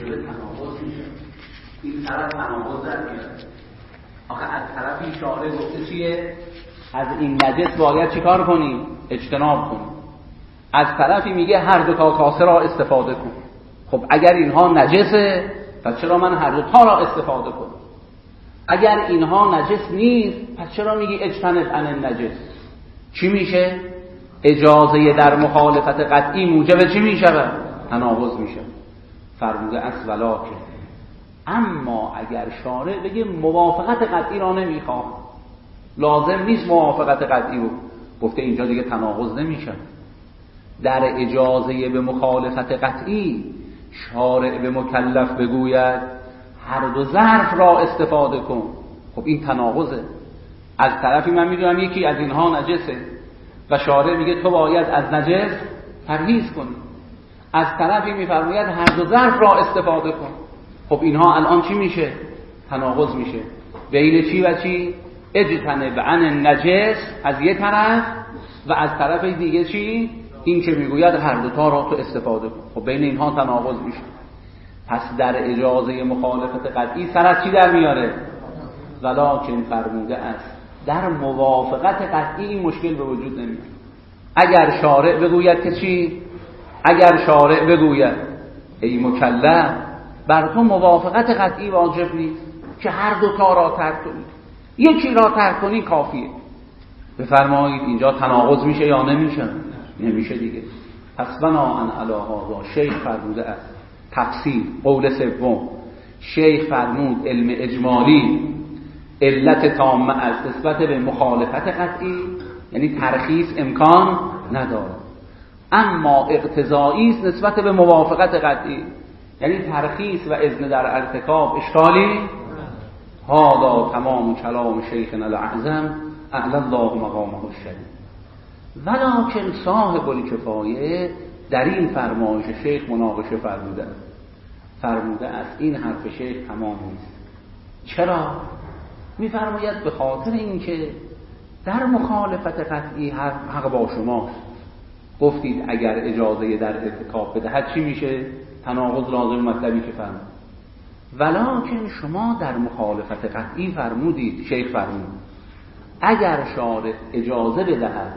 به تناقض میشه. این طرف تناقض در میاره. آخه از طرفی شارع گفته چیه؟ از این نجس باید چیکار کنی؟ اجتناب کنی. از طرفی میگه هر دو تا کاسه را استفاده کن. خب اگر اینها نجسه پس چرا من هر دو تا را استفاده کنم؟ اگر اینها نجس نیست پس چرا میگی اجتنب عن النجس؟ چی میشه؟ اجازه در مخالفت قطعی موجب چی میشه؟ تناقض میشه. فرموده است ولکن، اما اگر شارع بگه موافقت قطعی را نمیخواد، لازم نیست موافقت قطعی رو، گفته اینجا دیگه تناقض نمیشه. در اجازه به مخالفت قطعی شارع به مکلف بگوید هر دو ظرف را استفاده کن، خب این تناقضه. از طرفی من میدونم یکی از اینها نجسه و شارع میگه تو باید از نجس پرهیز کنی، از طرفی میفرماید هر دو ظرف را استفاده کن. خب اینها الان چی میشه؟ تناقض میشه. بین چی و چی؟ اجتنب عن النجس از یک طرف و از طرف دیگه چی؟ این که میگوید هر دو تا را تو استفاده کن. خب بین اینها تناقض میشه. پس در اجازه مخالفت قطعی سر از چی در میاره؟ ولکن فرموده است در موافقت قطعی این مشکل به وجود نمیاد. اگر شارع بگوید که چی؟ اگر شارع بگوید ای مکلف بر تو موافقت قطعی واجب نیست که هر دو تا را ترک کنی، یکی را ترک کنی کافیه. بفرمایید اینجا تناقض میشه یا نمیشه؟ نمیشه دیگه. پس بناء علی هذا شیخ فرموده است تفسیر قول سوم، شیخ فرمود علم اجمالی علت تامه از نسبت به مخالفت قطعی، یعنی ترخیص امکان نداره، اما اقتضایی است نسبت به موافقت قطعی، یعنی ترخیص و اذن در ارتکاب اشکالی. هذا تمام کلام شیخنا الاعظم اعلی الله مقامه الشریف. ولکن صاحب الکفایه در این فرمایش شیخ مناقشه فرموده است این حرف شیخ تمام نیست. چرا؟ میفرماید به خاطر اینکه در مخالفت قطعی حق با شماست. گفتید اگر اجازه در ارتکاب بدهد چی میشه؟ تناقض لازم مطلبی که فرمود. ولکن شما در مخالفت قطعی فرمودید، شیخ فرمود اگر شارع اجازه بدهد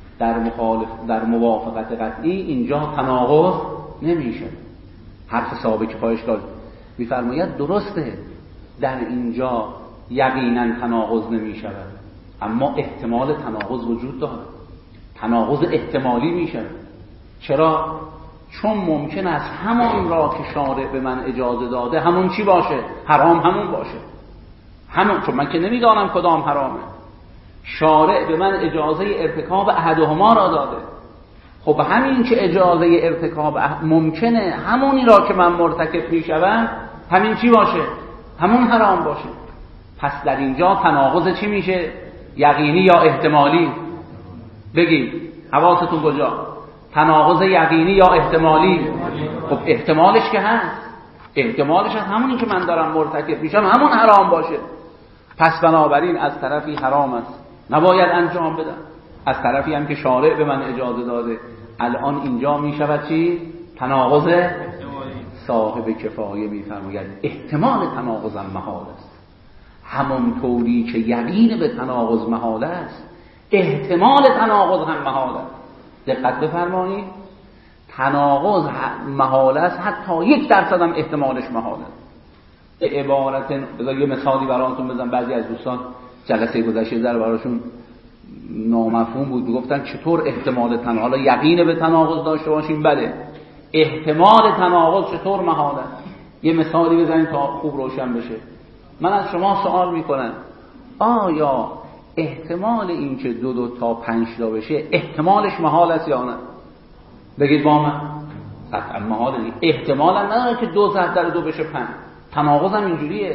در موافقت قطعی اینجا تناقض نمیشه. حرف ثابت پایش داد. میفرماید درسته در اینجا یقینا تناقض نمیشه، اما احتمال تناقض وجود داره، تناقض احتمالی میشه. چرا؟ چون ممکن است همون را که شارع به من اجازه داده همون چی باشه؟ حرام همون باشه. همون، چون من که نمیدانم کدام حرامه. شارع به من اجازه ارتکاب احدهما را داده. خب همین که اجازه ارتکاب ممکنه همونی را که من مرتکب میشوم همین چی باشه؟ همون حرام باشه. پس در اینجا تناقض چی میشه؟ یقینی یا احتمالی؟ بگید حواستون کجا؟ تناقض یقینی یا احتمالی؟ خب احتمالش که هست، احتمالش هست همونی که من دارم مرتکب میشم همون حرام باشه. پس بنابراین از طرفی حرام است نباید انجام بدم، از طرفی هم که شارع به من اجازه داده. الان اینجا میشود چی؟ تناقض. صاحب کفایه میفرماید احتمال تناقض هم محال است. همون طوری که یقین به تناقض محال است احتمال تناقض هم محال است. دقت بفرمایید، تناقض محال است حتی 1% هم احتمالش محال است. به عبارت یه مثالی براتون بزنم. بعضی از دوستان جلسه گذشته در براشون نامفهوم بود، میگفتن چطور احتمال تناقض، حالا یقین به تناقض داشته باشیم بله، احتمال تناقض چطور محال است؟ یه مثالی بزنید تا خوب روشن بشه. من از شما سوال میکنم آیا احتمال این که 2 تا 5 تا بشه احتمالش محال است یا نه؟ بگید با من. قطعا محال نیست. احتمال هم نداره که 2 ضرب در 2 بشه 5. تناقض هم اینجوریه.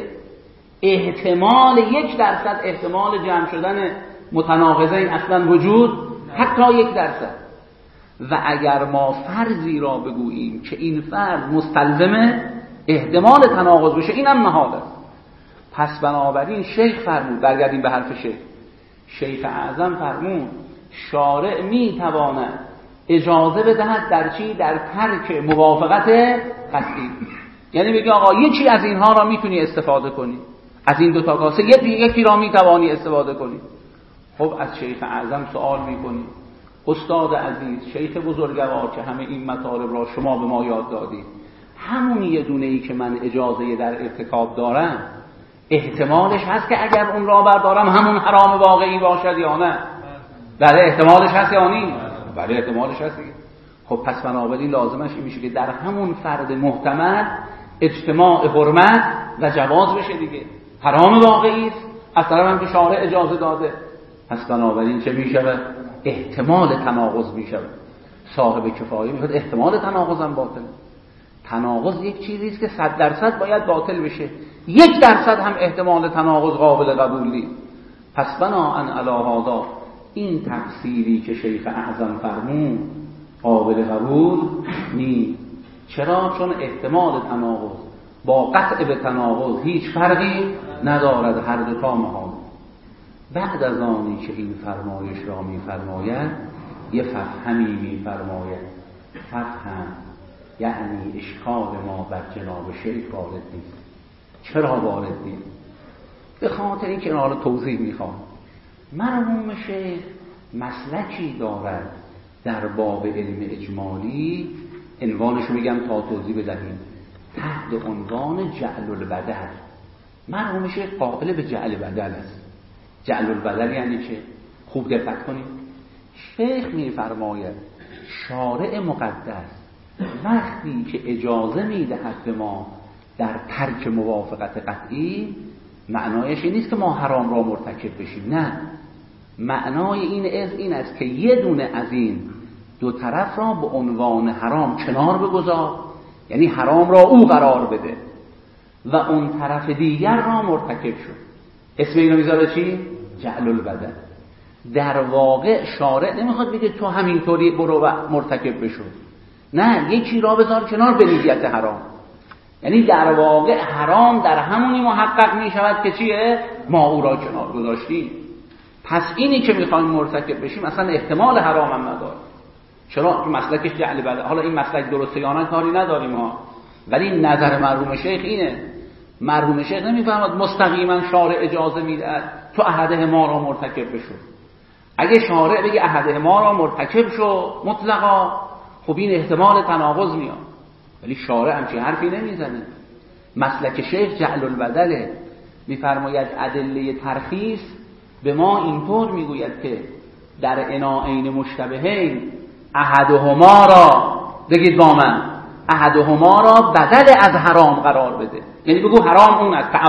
احتمال 1% احتمال جمع شدن متناقضین اصلا وجود حتی 1%. و اگر ما فرضی را بگوییم که این فرض مستلزم احتمال تناقض بشه اینم محال است. پس بنابراین شیخ فرمود، برگردیم به حرف شیخ اعظم فرمود شارع میتواند اجازه بدهد در چی؟ در ترک موافقت قطعی. یعنی بگی آقا یکی از اینها را میتونی استفاده کنی، از این دو تا کاسه یکی را میتوانی استفاده کنی. خب از شیخ اعظم سوال میکنی استاد عزیز، شیخ بزرگوار که همه این مطالب را شما به ما یاد دادید، همون یه دونه‌ای که من اجازه در ارتکاب دارم احتمالش هست که اگر اون را بردارم همون حرام واقعی باشد یا نه؟ بله احتمالش هست یا نه؟ بله احتمالش هست دیگه. خب پس بنابراین لازمش این میشه که در همون فرد محتمل اجتماع حرمت و جواز بشه دیگه. حرام واقعی است، از طرف هم که شارع اجازه داده، پس بنابراین چه میشه؟ احتمال تناقض میشه. صاحب کفایه میگه احتمال تناقض هم باطل. تناقض یک چیزی است که 100% باید باطل بشه، 1% هم احتمال تناقض قابل قبول نیست. پس بناهن علی هذا این تفسیری که شیخ اعظم فرمود قابل قبول نیست. چرا؟ چون احتمال تناقض با قطع به تناقض هیچ فرقی ندارد، هر دو تا محال. بعد از آنی که این فرمایش را می‌فرماید یه فهمی می‌فرماید. فهم یعنی اشکال ما بر جناب شیخ وارد نیست. چرا وارد نیست؟ به خاطر اینکه حالا توضیح میخوام. مرحوم شیخ مسلکی دارد در باب علم اجمالی، عنوانشو میگم تا توضیح بدهیم، تحت عنوان جعل البدل. مرحوم شیخ قائل به جعل بدل است. جعل البدل یعنی چه؟ خوب دقت کنید. شیخ میفرماید شارع مقدس وقتی که اجازه میدهد به ما در ترک موافقت قطعی، معنایش این نیست که ما حرام را مرتکب بشیم، نه، معنای این است که یه دونه از این دو طرف را به عنوان حرام کنار بگذار، یعنی حرام را او قرار بده و اون طرف دیگر را مرتکب شد. اسم اینو میذاره چی؟ جعل البدل. در واقع شارع نمیخواد بگه تو همینطوری برو و مرتکب بشو، نه، یکی را بذار کنار به نیت حرام. یعنی در واقع حرام در همونی محقق می شود که چیه؟ ما او را کنار گذاشتیم. پس اینی که میخوایم مرتکب بشیم اصلا احتمال حرام هم نداره. چرا؟ مسلکش جعل بدل. حالا این مسلک درسته یا نه کاری نداریم ها، ولی نظر مرحوم شیخ اینه. مرحوم شیخ نمیفهمد مستقیما شارع اجازه میده تو احده ما را مرتکب بشو. اگه شارع بگه احده ما را مرتکب شو مطلقا، خب این احتمال تناقض میاد، ولی شارع همچین حرفی نمیزنه. مسلک شیخ جعل البدله. میفرماید ادله ترخیص به ما اینطور میگوید که در اناعین مشتبهین احدهما را، بگید با من، احدهما را بدل از حرام قرار بده. یعنی بگو حرام اون است،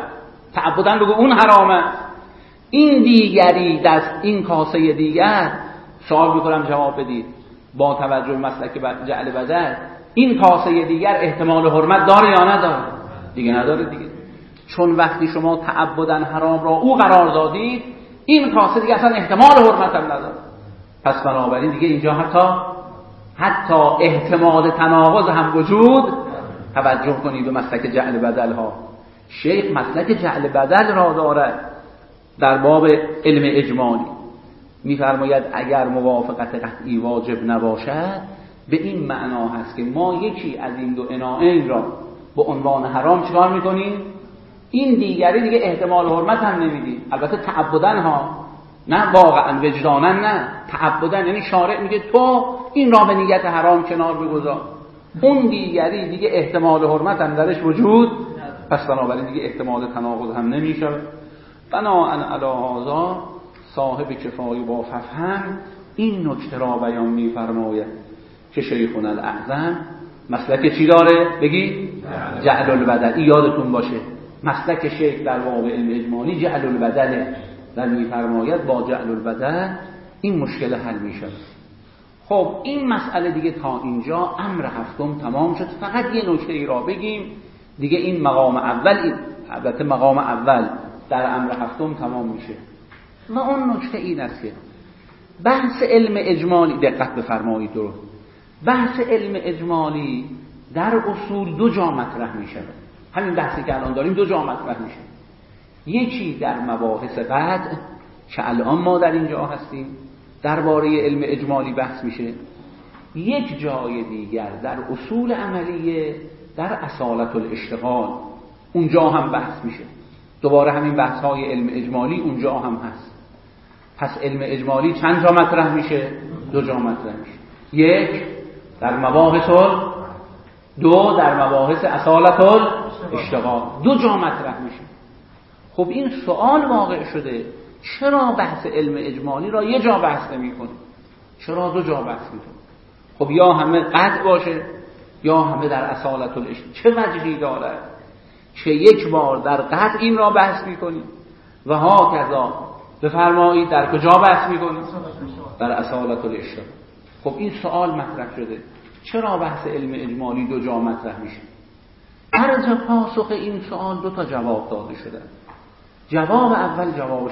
تعبدن بگو اون حرامه، این دیگری دست این کاسه دیگر. سوال میکنم جواب بدید. با توجه به مسلک جعل بدل این کاسه دیگر احتمال حرمت داره یا نداره؟ دیگه نداره دیگه. چون وقتی شما تعبدن حرام را او قرار دادید، این کاسه دیگه اصلا احتمال حرمت هم نداره. پس بنابراین دیگه اینجا حتی احتمال تناقض هم وجود. توجه کنید به مسلک جعل بدل ها. شیخ مسلک جعل بدل را دارد در باب علم اجمالی. میفرماید اگر موافقت قطعی واجب نباشد، به این معنا هست که ما یکی از این دو اناعین را به عنوان حرام چکار میکنیم؟ این دیگری دیگه احتمال حرمت هم نمیدیم. البته تعبدن ها، نه واقعا وجدانا، نه تعبدن. یعنی شارع میگه تو این را به نیت حرام کنار بگذار، اون دیگری دیگه احتمال حرمت هم درش وجود، پس بنابراین دیگه احتمال تناقض هم نمیشه. بناهن علی هذا صاحب کفایه با فهم این نکته را بیان می‌فرماید که شیخنا الاعظم مسلک چی داره؟ بگی جعل البدل. یادتون باشه مسلک شیخ در واقع علم اجمالی جعل البدل، در می‌فرماید با جعل البدل این مشکل حل میشه. خب این مسئله دیگه تا اینجا امر هفتم تمام شد. فقط یه نکته ای را بگیم دیگه، این مقام اول، البته مقام اول در امر هفتم تمام میشه. و اون نکته این است که بحث علم اجمالی، دقت بفرمایید رو، بحث علم اجمالی در اصول دو جا مطرح میشه. همین بحثی که الان داریم دو جا مطرح میشه. یکی در مباحث قطع که الان ما در اینجا هستیم درباره علم اجمالی بحث میشه، یک جای دیگر در اصول عملیه در اصالت الاشتغال اونجا هم بحث میشه. دوباره همین بحث های علم اجمالی اونجا هم هست. پس علم اجمالی چند جا مطرح میشه؟ 2 جا مطرح میشه. 1 در مباحث دو در مباحث اصالت الاشتغال 2 جا مطرح میشه. خب این سوال واقع شده چرا بحث علم اجمالی را 1 جا بحث نمی‌کنه؟ چرا 2 جا بحث می‌کنه؟ خب یا همه قطع باشه یا همه در اصالت الاشتغال. چه وجهی دارد که 1 بار در قطع این را بحث می‌کنی و ها کذا بفرمایید در کجا بحث می‌کنی؟ در اصالت الاشتغال. خب این سوال مطرح شده چرا بحث علم اجمالی 2 جا مطرح میشه؟ عرض پاسخ این سوال 2 تا جواب داده شده. جواب اول جواب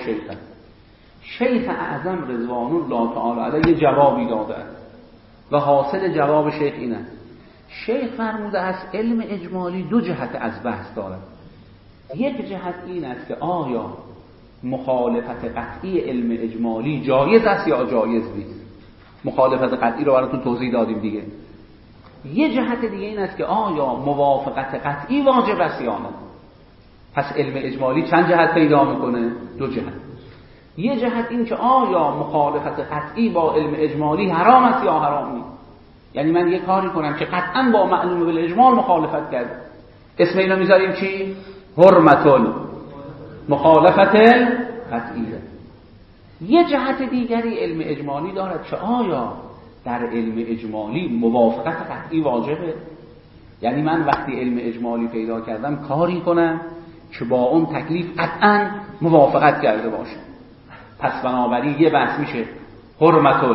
شیخ اعظم رضوان الله تعالی علیه جوابی داده و حاصل جواب شیخ اینه. شیخ فرموده است علم اجمالی 2 جهت از بحث دارد. 1 جهت این است که آیا مخالفت قطعی علم اجمالی جایز است یا جایز نیست. مخالفت قطعی رو براتون توضیح دادیم دیگه. 1 جهت دیگه این است که آیا موافقت قطعی واجب است یا نه. پس علم اجمالی چند جهت پیدا میکنه؟ 2 جهت. 1 جهت این که آیا مخالفت قطعی با علم اجمالی حرام است یا حرام نیست. یعنی من یه کاری کنم که قطعا با معلوم بالاجمال مخالفت کرد، اسم اینو میذاریم چی؟ حرمت مخالفت قطعیه. 1 جهت دیگری علم اجمالی دارد که آیا در علم اجمالی موافقت قطعی واجبه. یعنی من وقتی علم اجمالی پیدا کردم کاری کنم که با اون تکلیف قطعا موافقت کرده باشه. پس بنابراین یه بحث میشه حرمت،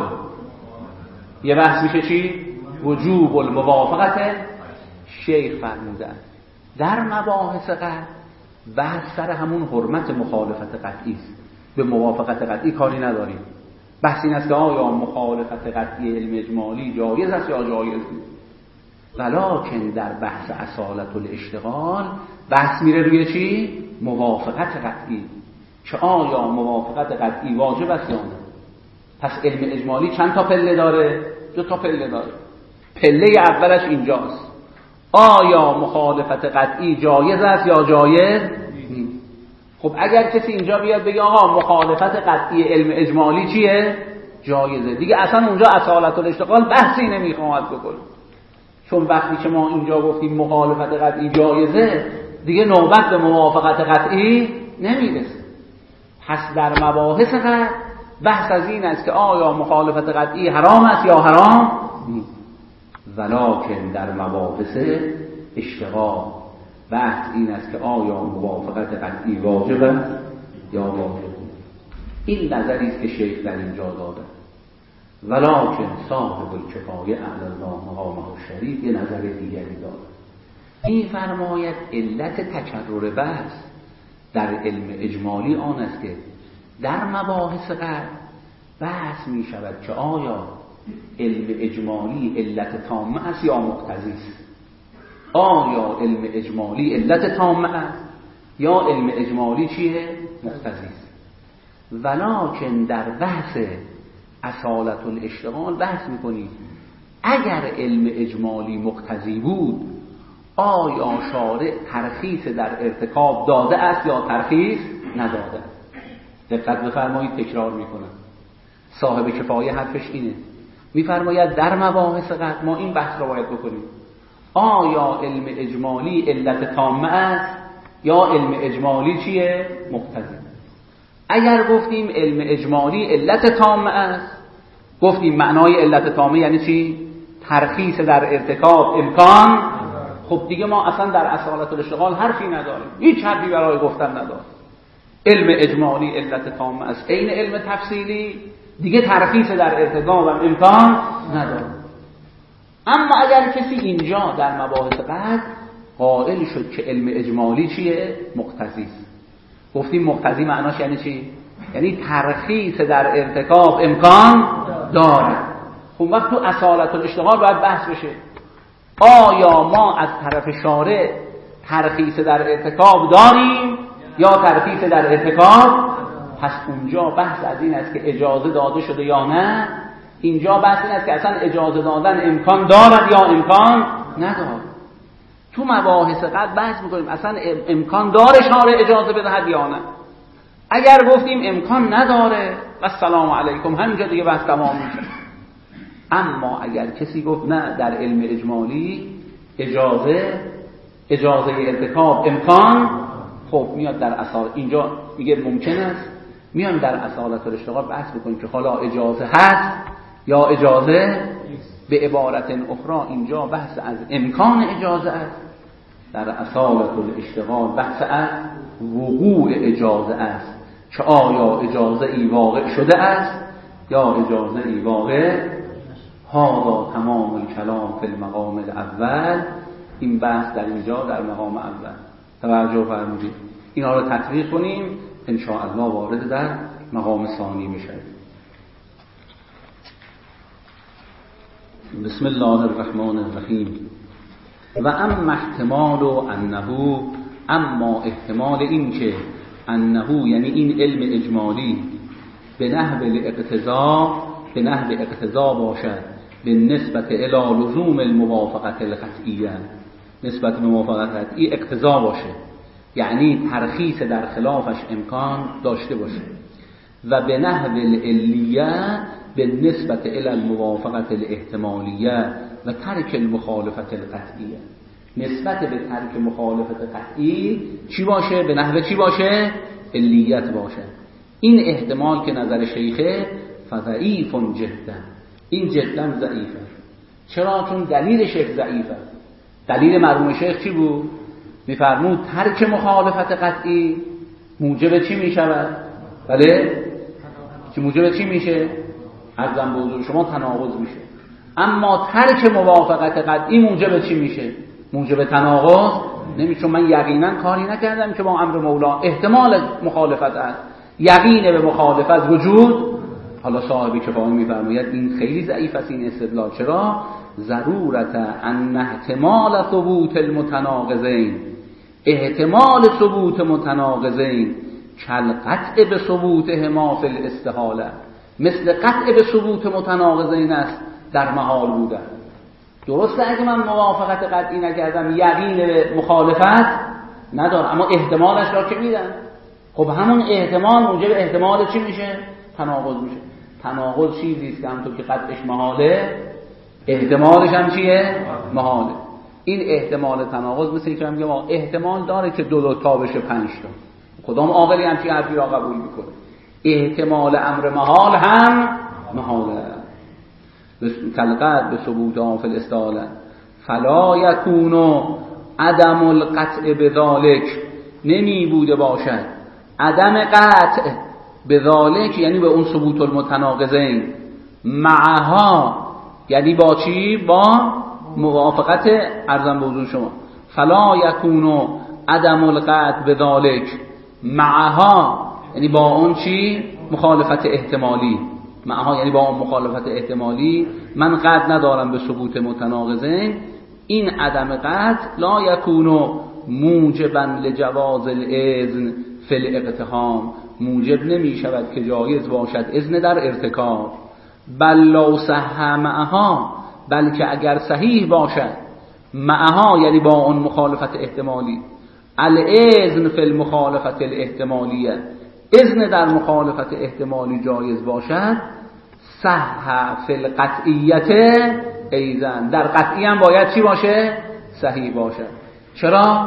یه بحث میشه چی؟ وجوب الموافقت. شیخ فرموده در مباحث قطع بحث سر همون حرمت مخالفت قطعی است، به موافقت قطعی کاری نداریم. بحث این است که آیا مخالفت قطعی علم اجمالی جایز است یا جایز نیست. ولکن در بحث اصالت الاشتغال بحث میره روی چی؟ موافقت قطعی، که آیا موافقت قطعی واجب است یا نه. پس علم اجمالی چند تا پله داره؟ 2 تا پله داره. پله اولش اینجاست، آیا مخالفت قطعی جایز است یا جایز نیست. خب اگر کسی اینجا بیاد بگه آقا مخالفت قطعی علم اجمالی چیه؟ جایزه، دیگه اصلا اونجا اصالت الاشتغال بحثی نمیخواد بکنه. چون وقتی که ما اینجا گفتیم مخالفت قطعی جایزه، دیگه نوبت به موافقت قطعی نمیرسه. پس در مباحث قطع بحث از این است که آیا مخالفت قطعی حرام است یا حرام نیست. ولکن در مباحث اشتغال بحث این است که آیا موافقت قطعی واجب است یا واجب نیست. این نظری است که شیخ در اینجا داده. ولکن صاحب الکفایه اعلی الله مقامه الشریف یه نظر دیگری داره. این فرماید علت تکرر بحث در علم اجمالی آن است که در مباحث قطع بحث می شود که آیا علم اجمالی علت تامه است یا مقتضی است. آیا علم اجمالی علت تامه است یا علم اجمالی چیه؟ مقتضی است. ولکن در بحث اصالت الاشتغال بحث میکنید اگر علم اجمالی مقتضی بود آیا شارع ترخیص در ارتکاب داده است یا ترخیص نداده. دقت بفرمایید، تکرار میکنم. صاحب کفایه حرفش اینه، میفرماید در مباحث قطع ما این بحث رو باید بکنیم آیا علم اجمالی علت تامه است یا علم اجمالی چیه؟ مقتضی. اگر گفتیم علم اجمالی علت تامه است، گفتیم معنای علت تامه یعنی چی؟ ترخیص در ارتکاب امکان. خب دیگه ما اصلا در اصالت الاشتغال حرفی نداریم، هیچ حرفی برای گفتن نداریم. علم اجمالی علت تامه است، عین علم تفصیلی دیگه ترخیص در ارتکاب هم امکان نداره. اما اگر کسی اینجا در مباحث قطع قائل شد که علم اجمالی چیه؟ مقتضی است. گفتیم مقتضی معناش یعنی چی؟ یعنی ترخیص در ارتکاب امکان داره. خب وقت تو اصالت الاشتغال باید بحث بشه آیا ما از طرف شارع ترخیص در ارتکاب داریم یا ترخیص در ارتکاب؟ پس اونجا بحث از این است که اجازه داده شده یا نه. اینجا بحث این است که اصلا اجازه دادن امکان دارد یا امکان ندارد. تو مباحث قد بحث میکنیم اصلا امکان داره شارع اجازه بدهد یا نه. اگر گفتیم امکان نداره و سلام علیکم همینجا دیگه بحث تمام میشه. اما اگر کسی گفت نه در علم اجمالی اجازه ارتکاب امکان، خب میاد در اصالت اینجا میگه ممکن است، میان در اصالت الاشتغال بحث بکنیم که حالا اجازه هست یا اجازه. به عبارت اخرى اینجا بحث از امکان اجازه است، در اصالت الاشتغال بحث از وقوع اجازه است که آیا اجازه ای واقع شده است یا اجازه ای واقع. هذا تمام الکلام فی المقام الاول. این بحث در اینجا در مقام اول توجه فرمودید. اینا رو تطبیق کنیم ان شاء الله وارد در مقام ثانی میشه. بسم الله الرحمن الرحیم. و اما احتمال انه، اما احتمال این که انه یعنی این علم اجمالی به نحو اقتضا باشد به نسبت الی لزوم الموافقت القطعیه، نسبت به موافقت قطعی اقتضا باشه، یعنی ترخیص در خلافش امکان داشته باشه. و به نحو العلیه به نسبت الی الموافقت الاحتمالیه و ترک المخالفت القطعیه، نسبت به ترک مخالفت قطعی چی باشه؟ به نحو چی باشه؟ علیت باشه. این احتمال که نظر شیخه فضعیف جدا، این جدا ضعیفه. چرا؟ چون دلیل شیخ ضعیفه. دلیل مرحوم شیخ چی بود؟ میفرمود ترک مخالفت قطعی موجب چی میشود؟ بله؟ که موجب چی میشه؟ عرضم به حضور شما تناقض میشه. اما ترک موافقت قطعی موجب چی میشه؟ موجب تناقض نمیشه. چون من یقینا کاری نکردم که با امر مولا احتمال مخالفت است، یقین به مخالفت وجود. حالا صاحب کفایه میفرماید این خیلی ضعیف است این استدلال. چرا؟ ضرورت ان احتمال ثبوت المتناقضین، احتمال ثبوت متناقضین کل قطع به ثبوتهما فی الاستحاله، مثل قطع به ثبوت متناقضین است در محال بودن. درسته اگه من موافقت قطعی نکردم یقین به مخالفت ندارم، اما احتمالش را که میدن. خب همون احتمال موجب احتمال چی میشه؟ تناقض میشه. تناقض چیزی است که همونطور که قطعش محاله احتمالش هم چیه؟ محاله. این احتمال تناقض مثل که میگم احتمال داره که 2 تا بشه 5 تا. کدام عاقلی همچین حرفی را قبول میکنه؟ احتمال امر محال هم محاله. کلقد به ثبوت فی الاستحاله فلا یکون عدم القطع بذالک، نمی بوده باشد عدم قطع بذالک یعنی به اون ثبوت المتناقضین، معها یعنی با چی؟ با موافقت ارزم به حضور شما. فلا یکون عدم القطع بذالک معها یعنی با اون چی؟ مخالفت احتمالی. معها یعنی با اون مخالفت احتمالی من قطع ندارم به ثبوت متناقضین. این عدم قطع لا یکون موجبا لجواز الاذن فی الاقتحام، موجب نمی شود که جایز باشد اذن در ارتکاب. بل لو صح معها، بلکه اگر صحیح باشد معها یعنی با اون مخالفت احتمالی، الاذن فی المخالفت الاحتمالیه، اذن در مخالفت احتمالی جایز باشد، صح فی القطعیت ایزن، در قطعی هم باید چی باشه؟ صحیح باشه. چرا؟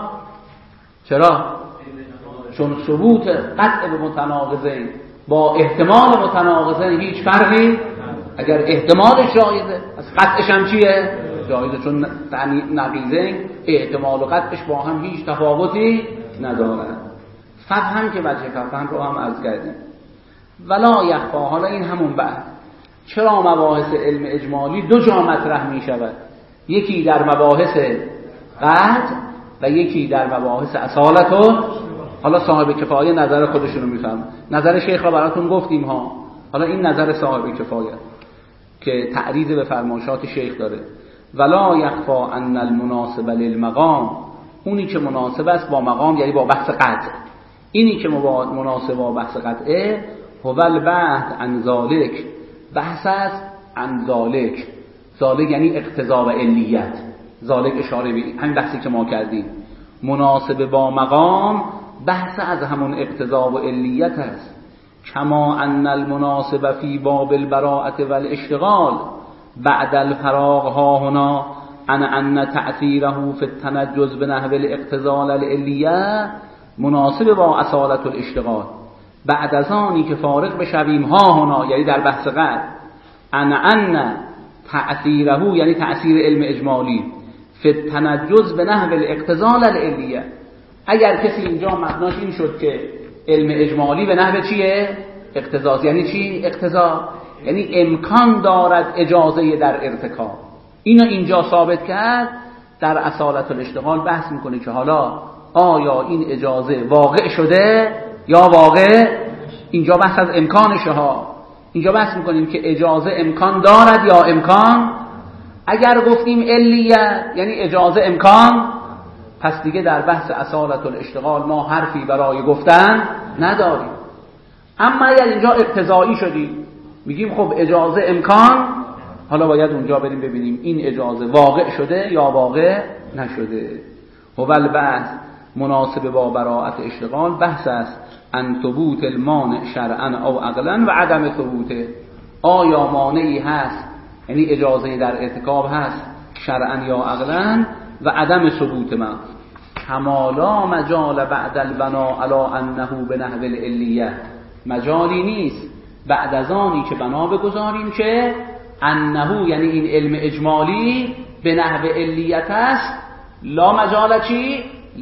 چون ثبوت قطع به متناقضین با احتمال متناقضین هیچ فرقی، اگر احتمالش جایزه از قطعش هم چیه؟ جایزه. چون نقیضین احتمال و قطعش با هم هیچ تفاوتی ندارن. فهم که وجه فهم رو هم عرض کردیم. ولا یخفا، حالا این همون بعد چرا مباحث علم اجمالی 2 جا مطرح می شود؟ یکی در مباحث قطع و یکی در مباحث اصالت. حالا صاحب کفایه نظر خودشون رو میفهم. نظر شیخ را براتون گفتیم ها. حالا این نظر صاحب کفایه که تعریض به فرمایشات شیخ داره. ولا یخفا ان المناسب للمقام، اونی که مناسب است با مقام یعنی با بحث قطع، اینی که مناسب با بحث قطعه هو البحث عن ذالک، بحث است عن ذالک. ذالک یعنی اقتضا و علیت، ذالک اشاره به همین بحثی که ما کردیم، مناسب با مقام بحث از همون اقتضا و علیت است. کما ان المناسب فی باب البراءة والاشتغال بعد الفراغ ها هنا ان تأثیره فی التنجز بنحو الاقتضاء العلیه مناسب با اصالت الاشتغال، بعد از آنی که فارغ بشویم ها هنا، یعنی در بحث قبل، ان تأثیره یعنی تأثیر علم اجمالی فی التنجز بنحو الاقتضاء العلیه. اگر کسی اینجا مبناش این شد که علم اجمالی به نحو چیه؟ اقتضاء. یعنی چی اقتضاء؟ یعنی امکان دارد اجازه در ارتکاب. اینو اینجا ثابت کرد. در اصالت الاشتغال بحث میکنه که حالا آیا این اجازه واقع شده یا واقع، اینجا بحث از امکانشه ها. اینجا بحث میکنیم که اجازه امکان دارد یا امکان. اگر گفتیم علیه یعنی اجازه امکان، پس دیگه در بحث اصالت الاشتغال ما حرفی برای گفتن نداریم. اما اگر اینجا اقتضایی شدیم میگیم خب اجازه امکان، حالا باید اونجا بریم ببینیم این اجازه واقع شده یا واقع نشده. هو البحث مناسب با براءت اشتغال بحث است ان ثبوت المانع شرعا او عقلا و عدم ثبوته. آیا مانعی هست یعنی اجازه در ارتکاب هست شرعا یا عقلا و عدم ثبوت ما. کمالا مجال بعد البنا علی انه بنحو العلیه، مجالی نیست بعد از آنی که بنا بگذاریم که انه یعنی این علم اجمالی به نحو علیت است، لا مجال چی؟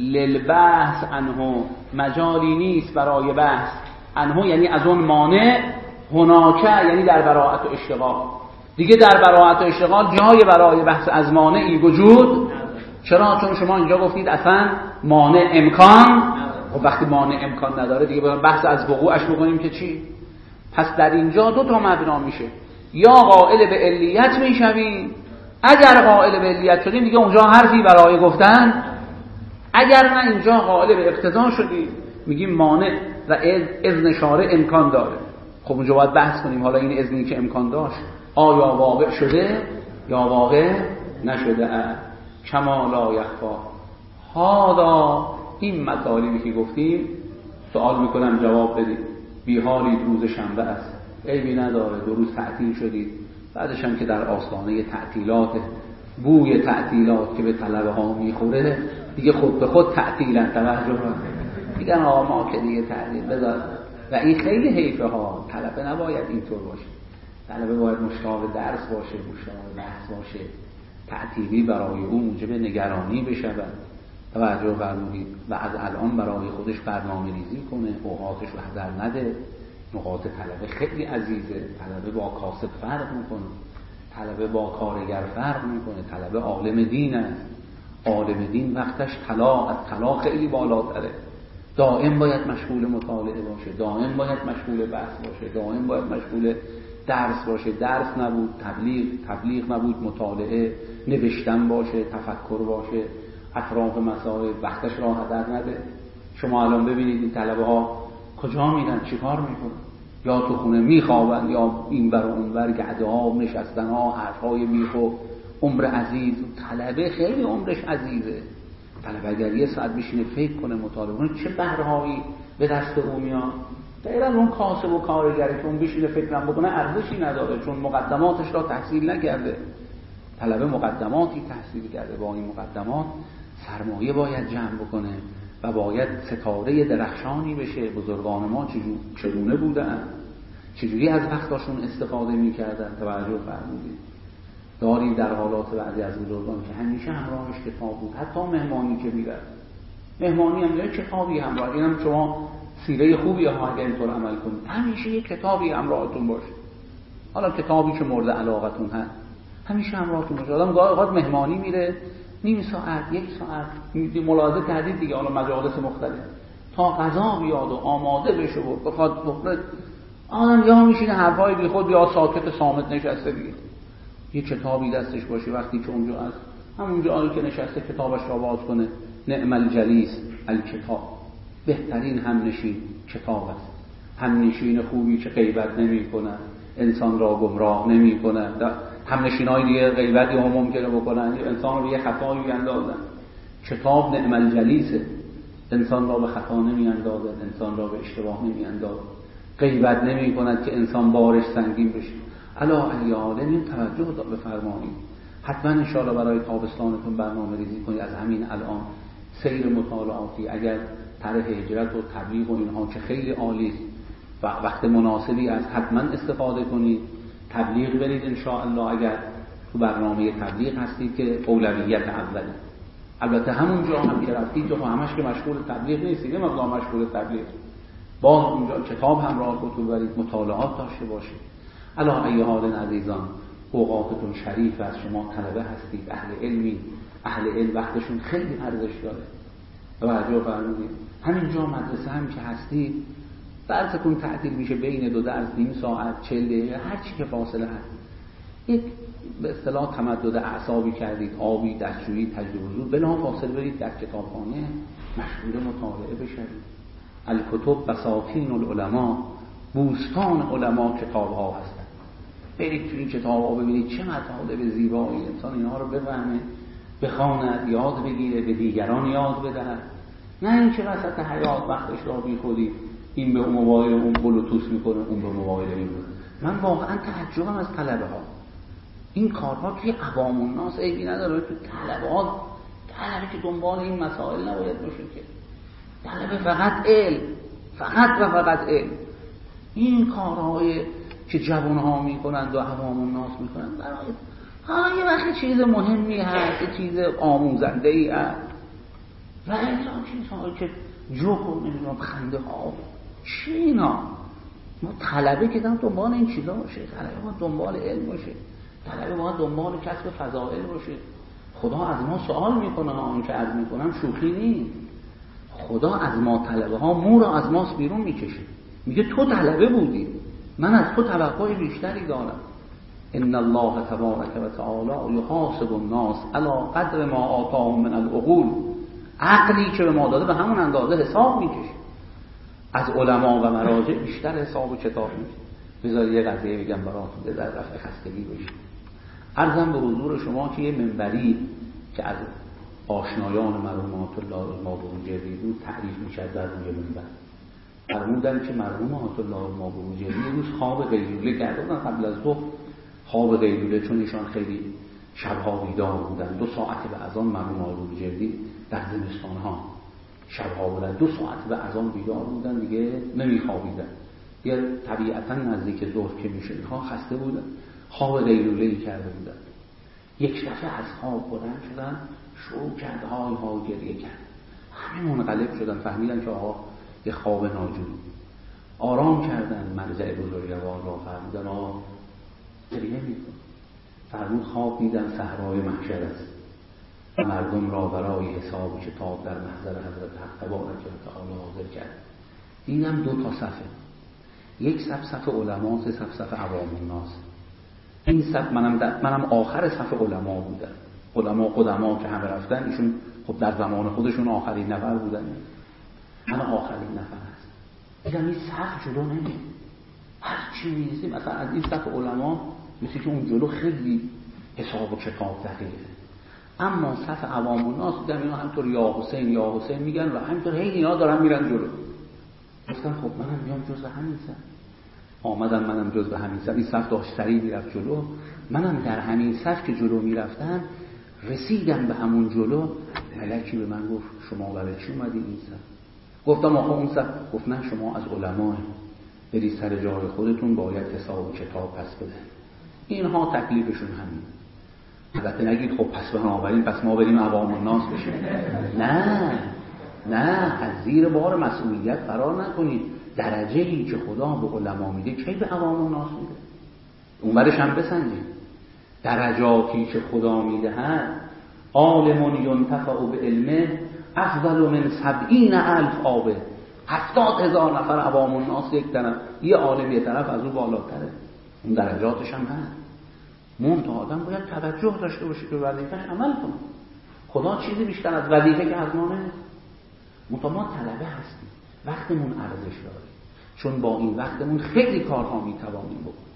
للبحث عنه، مجالی نیست برای بحث عنه یعنی از اون مانع، هناکه یعنی در براءت و اشتغال. دیگه در براءت و اشتغال جای برای بحث از مانعی وجود. چرا؟ چون شما اینجا گفتید اصلا مانع امکان، و وقتی مانع امکان نداره دیگه باید بحث از وقوعش بکنیم که چی؟ پس در اینجا دو تا مبنا میشه، یا قائل به علیت میشویم، اگر قائل به علیت شدیم دیگه اونجا حرفی برای گفتن، اگر نه اینجا قائل به اقتضا شدیم میگیم مانع و اذن شارع امکان داره. خب اونجا باید بحث کنیم حالا این اذنی که امکان داشت آیا واقع شده یا واقع نشده. کما لا یخفا هادا، این مطالبی که گفتیم سوال میکنم جواب بدید. بیحالید روز شنبه است، عیبی نداره، 2 روز تعطیل شدید، بعدش هم که در آستانه تعطیلات، بوی تعطیلات که به طلبه ها میخوره دیگه خود به خود تعطیلن، توجه رو دیگه ما که دیگه تعطیل بذار. و این خیلی حیفه ها، طلبه نباید اینطور باشه، طلبه باید مشتاق درس باشه، مشتاق بحث باشه. تعطیلی برای او موجب نگرانی بشود، توجه فرمودید، و از الان برای خودش برنامه ریزی کنه، اوقاتش رو هدر نده. نقاط طلبه خیلی عزیزه، طلبه با کاسب فرق میکنه، طلبه با کارگر فرق میکنه، طلبه عالم دین است. عالم دین وقتش طلا از طلا خیلی بالاتره، دائم باید مشغول مطالعه باشه، دائم باید مشغول بحث باشه، دائم باید مشغول درس باشه. درس نبود تبلیغ نبود مطالعه، نوشتن باشه، تفکر باشه، اطراف مسائل، وقتش را هدر نده. شما الان ببینید این طلبه ها کجا میرن، چی کار میکنن؟ یا تو خونه میخوابن یا این بر اون بر گرده ها، نشستن ها، حرفای بیخو، عمر عزیز. طلبه خیلی عمرش عزیزه. طلبه اگر یه ساعت بشینه فکر کنه، مطالعه کنه، چه بهرهایی به دست او میاد. غیر از اون کاسب و کارگری که اون بشینه فکرم بکنه ارزشی نداره، چون مقدماتش را تحصیل نکرده. طلبه مقدماتی تحصیل کرده، با این مقدمات سرمایه باید جمع بکنه و باید ستاره درخشانی بشه. بزرگان ما چگونه بودن، چجوری از وقتاشون استفاده میکردن، توجه فرمودید. داریم در حالات بعضی از بزرگان که همیشه همراهش کتاب بود، حتی مهمانی که میرن، مهمانی هم یه کتابی همراه. اینم شما سیره خوبی ها اگر اینطور عمل کنید، همیشه یه کتابی همراهتون باشه. حالا کتابی که مورد علاقتون هست همیشه همراهتون باشه. آدم گاهی اوقات مهمانی میره، نیم ساعت، 1 ساعت ملاحظه کردید دیگه، حالا مجالس مختلف، تا غذا بیاد و آماده بشه و بخواد بخوره، آدم یا میشینه حرفای بی خود یا ساکت صامت نشسته دیگه. یه کتابی دستش باشه وقتی که اونجا هست، همونجا آنی که نشسته کتابش را باز کنه. نعم الجلیس الکتاب، بهترین همنشین کتاب است. همنشین خوبی که غیبت نمی کنه، انسان را گمراه نمی کنه، همنشینای دیگه غیبتی هم ممکنه بکنن، انسان رو به یه خطایی بیندازن. کتاب نعم الجلیسه، انسان را به خطا نمیاندازد، انسان را به اشتباه نمیاندازد، غیبت نمی کند که انسان بارش سنگین بشه. الا ایال این توجه بفرمایید. حتما ان شاء الله برای تابستانتون برنامه ریزی کنید از همین الان. سیر مطالعاتی، اگر طرح هجرت و تبلیغ و اینها که خیلی عالی است و وقت مناسبی است، حتما استفاده کنید. تبلیغ برید ان شاء الله. اگر تو برنامه تبلیغ هستید که اولویت اوله. البته همونجا هم که رفتید تو همش که مشغول تبلیغ نیستید، یه مقدار مشغول تبلیغ، باز اونجا کتاب همراه خودتون برید، مطالعات داشته باشید. الا ای حال عزیزان، اوقاتتون شریف است، شما طلبه هستید، اهل علمی. اهل علم وقتشون خیلی ارزش داره. توجه فرمودید. همینجا مدرسه هم که هستید، درستون تعطیل میشه بین دو درس نیم ساعت 40 دقیقه، هر چی که فاصله هست، یک به اصطلاح تمدد اعصابی کردید، آبی، دستشویی، تجربه حضور، بلا فاصله برید در کتابخانه مشغول مطالعه بشید. الکتب بساطین العلماء، بوستان علما کتاب ها هستند. برید تو این کتاب ها ببینید چه مطالب زیبایی، انسان اینها رو بفهمه، بخواند، یاد بگیره، به دیگران یاد بدهد. نه این که وسط حیات وقتش را بی خودی این به موبایل اون بلوتوث میکنه، اون به موبایل این میکنه. من واقعا تعجبم از طلبه ها. این کارها توی عوام الناس عیبی نداره، تو طلبه که دنبال این مسائل نباید باشه که. طلبه فقط علم، فقط علم. این کارهای که جوانها میکنند و عوام الناس میکنند، برای یه وقت چیز مهمی هست، یه چیز آموزنده ای هست، و اینجا چیزهایی که جوک و نمیدونم خنده ها چی اینا. ما طلبه که دنبال این چیزا باشه، طلبه ما دنبال علم باشه، طلبه ما دنبال کسب فضائل باشه. خدا از ما سوال میکنه ها، اون که عرض میکنم شوخی نیست. خدا از ما طلبه ها مو را از ماست بیرون میکشه، میگه تو طلبه بودی، من از تو توقع بیشتری دارم. ان الله تبارک و تعالی یحاسب الناس علی قدر ما آتاهم من العقول. عقلی که به ما داده به همون اندازه حساب میکشه. از علما و مراجع بیشتر حساب و کتاب میشه. بذار یه قضیه بگم براتون در رفع خستگی بشه. عرضم به حضور شما که یه منبری که از آشنایان مرحومات الله المابروجردی بود تعریف میشد در روی منبر. فرمودن که مرحومات الله المابروجردی روز خواب قیلوله کردن قبل از ظهر. خواب قیلوله چون ایشان خیلی شبها بیدار بودن، 2 ساعت به اذان مرحوم المابروجردی در زمستان ها شبها بودن، 2 ساعت به اذان بیدار بودن، دیگه نمیخوابیدن. یه طبیعتا نزدیک ظهر که میشه ها خسته بودن، خواب قیلوله‌ای کرده بودن. یک دفعه از خواب بلند شدن، شروع کرد های گریه کرد. همه منقلب شدن، فهمیدن که آقا یه خواب ناجوری. آرام کردن، مرجع بزرگوار را فرمودن آقا گریه میکن. فرمود خواب دیدن صحرای محشر است، مردم را برای حساب کتاب در محضر حضرت حق تبارک و تعالی حاضر کرد. دیدم 2 تا صفه، یک صف علما، 3 صف عوام الناس. این صف منم آخر صف علما بودم. علما قدما که همه رفتن، ایشون خب در زمان خودشون آخرین نفر بودن، من آخرین نفر هست. دیدم این صف جلو نمیاد، هر چی می‌رسیم مثلا از این صف علما مثل که اون جلو خیلی حساب و کتاب دقیقه. اما صف عوام الناس دیدم اینا همینطور یا حسین میگن و همینطور هی اینا دارن میرن جلو. گفتم خب منم میام جزء همین صف. آمدم منم جزء همین صف. این صف داشت سریع میرفت جلو، منم در همین صف که جلو میرفتم رسیدم به همون جلو. ملکی به من گفت شما برای چی اومدی این صف؟ گفتم آخه اون صف. گفت نه شما از علماء، برید سر جای خودتون، باید حساب و کتاب پس بده. اینها تکلیفشون همین. البته نگید خب پس بنابراین پس ما بریم عوام الناس بشیم. نه از زیر بار مسئولیت فرار نکنید. درجه‌ای که خدا به علما میده کی به عوام الناس میده؟ اون برش هم بسنجید. درجاتی که خدا میدهد، عالم ینتفع به علمه افضل من 70,000 عابد. 70,000 نفر عوام الناس یک طرف، یه عالم یه طرف، از اون بالاتره. اون درجاتش هم هست. منتها آدم باید توجه داشته باشه که وظیفه‌اش عمل کنه. خدا چیزی بیشتر از وظیفه که از ما نمیده. منتها ما طلبه هستیم، وقتمون ارزش داره، چون با این وقتمون خیلی کارها میتوانیم بکنیم.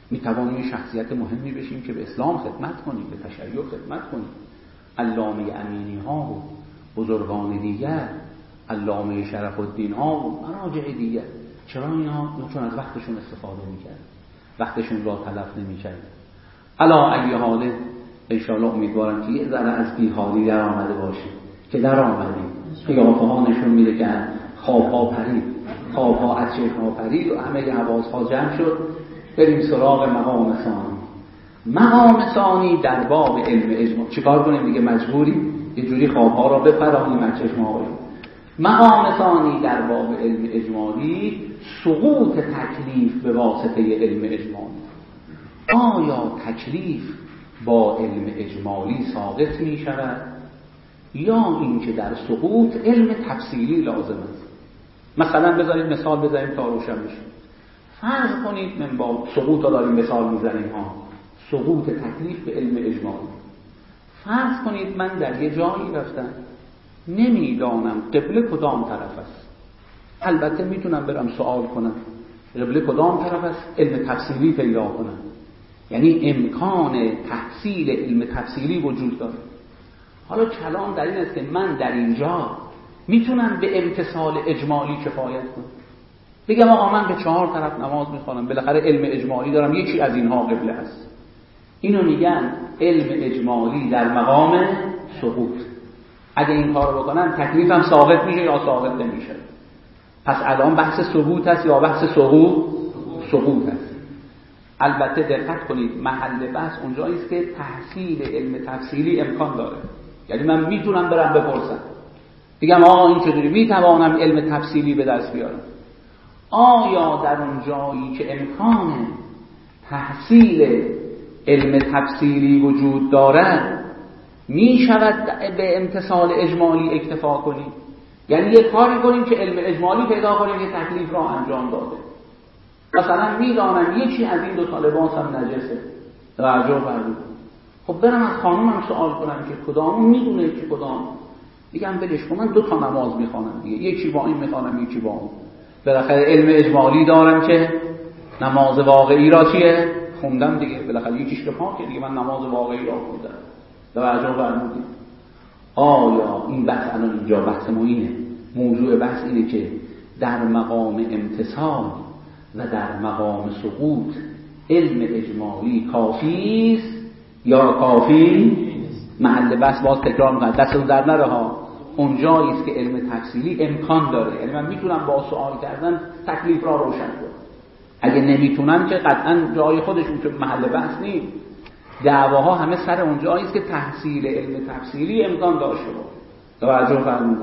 میتوانیم شخصیت مهمی بشیم که به اسلام خدمت کنیم، به تشیع خدمت کنیم. علامه امینی ها و بزرگان دیگر، علامه شرف الدین ها و مراجع دیگر، چرا اینا چون از وقتشون استفاده میکرد، وقتشون را تلف نمیکرد. علا ای حاله انشاءالله امیدوارم که یه ذره از بیحالی در آمده باشیم که در آمدیم. قیافه ها نشون میده که خوابها پرید، خوابها از چشمها پرید و همه حواسها جمع شد. بریم سراغ مقام ثانی. مقام ثانی در باب علم اجمالی. چیکار کنیم دیگه؟ مجبوریم یه جوری خوابها را بپرانیم از چشمها. مقام ثانی در باب علم اجمالی سقوط تکلیف به واسطه علم اجمالی. آیا تکلیف با علم اجمالی ساقط می شود یا اینکه در سقوط علم تفصیلی لازم است؟ مثلا بذارید مثال بزنیم تا روشن بشه. فرض کنید من با سقوط رو داریم مثال میزنیم ها، سقوط تکلیف به علم اجمالی. فرض کنید من در یه جایی رفتم نمیدانم قبله کدام طرف است. البته میتونم برم سوال کنم قبله کدام طرف است، علم تفصیلی پیدا کنم. یعنی امکان تحصیل علم تفصیلی وجود داره. حالا کلام در این است که من در اینجا میتونم به امتثال اجمالی کفایت کنم، بگم آقا من به 4 طرف نماز میخوانم، بالاخره علم اجمالی دارم، یکی از اینها قبله است. اینو میگن علم اجمالی در مقام سقوط. اگه این کار رو بکنم تکلیفم ساقط میشه یا ساقط نمیشه. پس الان بحث ثبوت است یا بحث سقوط است. البته دقت کنید محل بحث اونجایی است که تحصیل علم تفصیلی امکان داره. یعنی من میتونم برم بپرسم بگم آقا این چطوری، میتوانم علم تفصیلی به دست بیارم. آیا در اون جایی که امکان تحصیل علم تفصیلی وجود دارد می شود به امتثال اجمالی اکتفا کنیم؟ یعنی یک کاری کنیم که علم اجمالی پیدا کنیم که تکلیف را انجام داده. مثلا میدانم یکی از این 2 تا لباس هم نجسه، توجه فرمودید. خب برم از خانومم سوال کنم که کدام میدونه که کدام، میگم بلش کن من 2 تا نماز میخوانم دیگه، یکی با این میخوانم یکی با اون. بالاخره علم اجمالی دارم که نماز واقعی را چیه خوندم دیگه، بالاخره یکیش که پاکه دیگه، من نماز واقعی را خوندم. توجه فرمودید. آیا این بحث الان اینجا بحث ما اینه، موضوع بحث اینه که در مقام امتثال و در مقام سقوط علم اجمالی کافی است یا کافی؟ محل بحث باز تکرار میکنم، دستتون در نره ها. اونجایی است که علم تفصیلی امکان داره، یعنی من میتونم با سوال کردن تکلیف را روشن کنم. اگه نمیتونم که قطعا جای خودشون که محل بحث نیست. دعواها همه سر اونجایی است که تحصیل علم تفصیلی امکان داشته باشه. توجه فرمودید.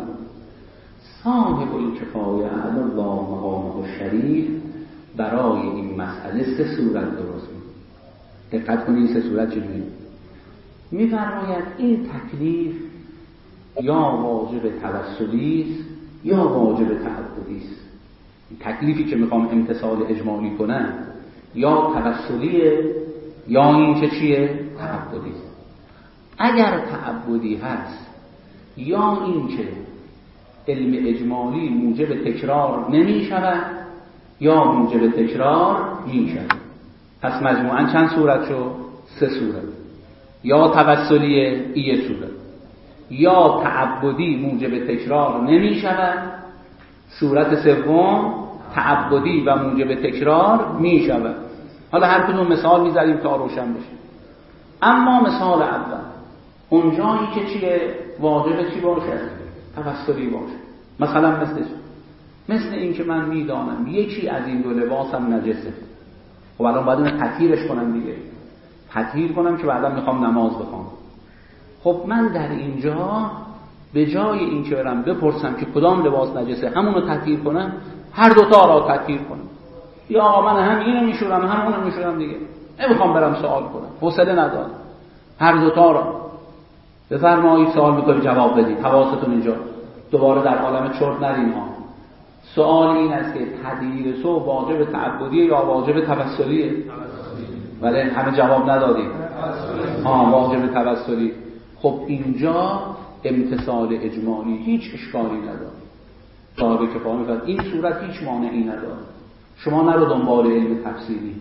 صاحب الکفایه علی الله مقامه الشریف برای این مسئله 3 صورت درست می‌کنه. دقت کنید 3 صورت چجوری می‌فرماید این تکلیف یا واجب توسلی است یا واجب تعبدی است. تکلیفی که میخوام امتثال اجمالی کنم یا توسلیه یا این که چیه؟ تعبدی است. اگر تعبدی هست یا این که علم اجمالی موجب تکرار نمی شود یا موجب تکرار می شود. پس مجموعاً چند صورت شد؟ 3 صورت. یا توسلیه این صورت، یا تعبدی موجب تکرار نمی شود، صورت سوم تعبدی و موجب تکرار می شود. حالا هر کدوم مثال میذاریم تا روشن بشه. اما مثال اول اونجایی که چیه واجب چی باشه؟ توسلی باشه. مثلا مثل این که من میدانم یکی از این 2 لباسم نجسه، خب الان باید اون تطهیرش کنم دیگه، تطهیر کنم که بعدا میخوام نماز بخونم. خب من در اینجا به جای این که برم بپرسم که کدام لباس نجسه همونو تطهیر کنم، هر 2 تا را تطهیر کنم. یا آقا من هم اینو میشورم هم اونو میشورم دیگه، نمیخوام برم سوال کنم، حوصله ندارم. هر 2 تا را بفرمایید سوال میکنید جواب بدید. حواستون اینجا دوباره در عالم چرت نرین ها. سوال این است که تطهیر سو واجب تعبدیه یا واجب توسلیه؟ ولی همه جواب ندادید. واجب توسلی. خب اینجا امتثال اجمالی هیچ اشکالی نداره. صاحب کفایه میگه این صورت هیچ مانعی نداره. شما نرو دنبال علم تفصیلی،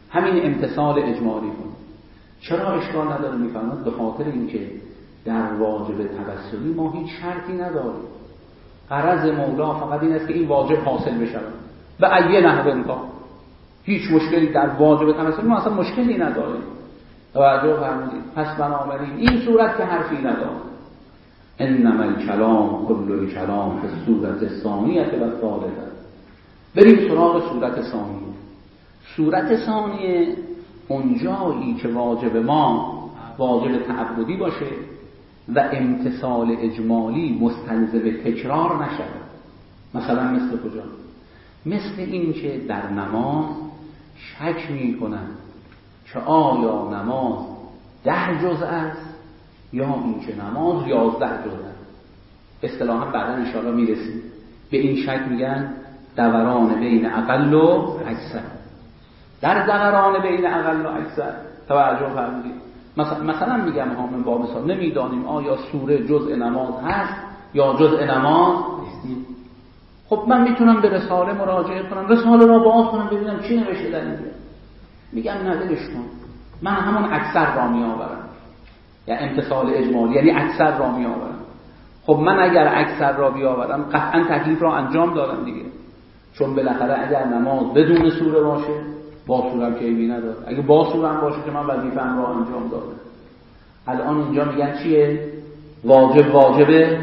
همین امتثال اجمالی کن. چرا اشکال نداره؟ میفهمد به خاطر اینکه در واجب توسلی ما هیچ شرطی نداریم. غرض مولا فقط این است که این واجب حاصل بشه به ایه نحو انکار. هیچ مشکلی در واجب توسلی ما اصلا مشکلی نداریم. توجه فرمودید؟ پس بنابراین این صورت که حرفی نداره. انما الکلام کل الکلام فی الصورت الثانیه و الثالثه. بریم سراغ صورت ثانیه. صورت ثانیه اونجایی که واجب ما واجب تعبدی باشه و امتثال اجمالی مستلزم تکرار نشه. مثلا مثل کجا؟ مثل این که در نماز شک میکنن که آیا نماز 10 جزء است یا این که نماز 11 جزء است. اصطلاحا بعدا ان شاء الله میرسیم به این شک. میگن دوران بین اقل و اکثر. در دوران بین اقل و اکثر توجه فرمودید. مثلا میگم من با مثال نمیدانیم آیا سوره جزء نماز هست یا جزء نماز نیست. خب من میتونم به رساله مراجعه کنم، رساله را باز کنم ببینم چی نوشته در اینجا. میگم ندلش کن، من همون اکثر را میآورم. یا امتثال اجمالی یعنی اکثر را میآورم. خب من اگر اکثر را بیاورم قطعا تکلیف را انجام دادم دیگه. چون بالاخره اگر نماز بدون سوره باشه با سوره هم که عیبی نداره. اگه با سوره هم باشه که من وظیفه‌ام را انجام دادم. الان اینجا میگن چیه؟ واجبه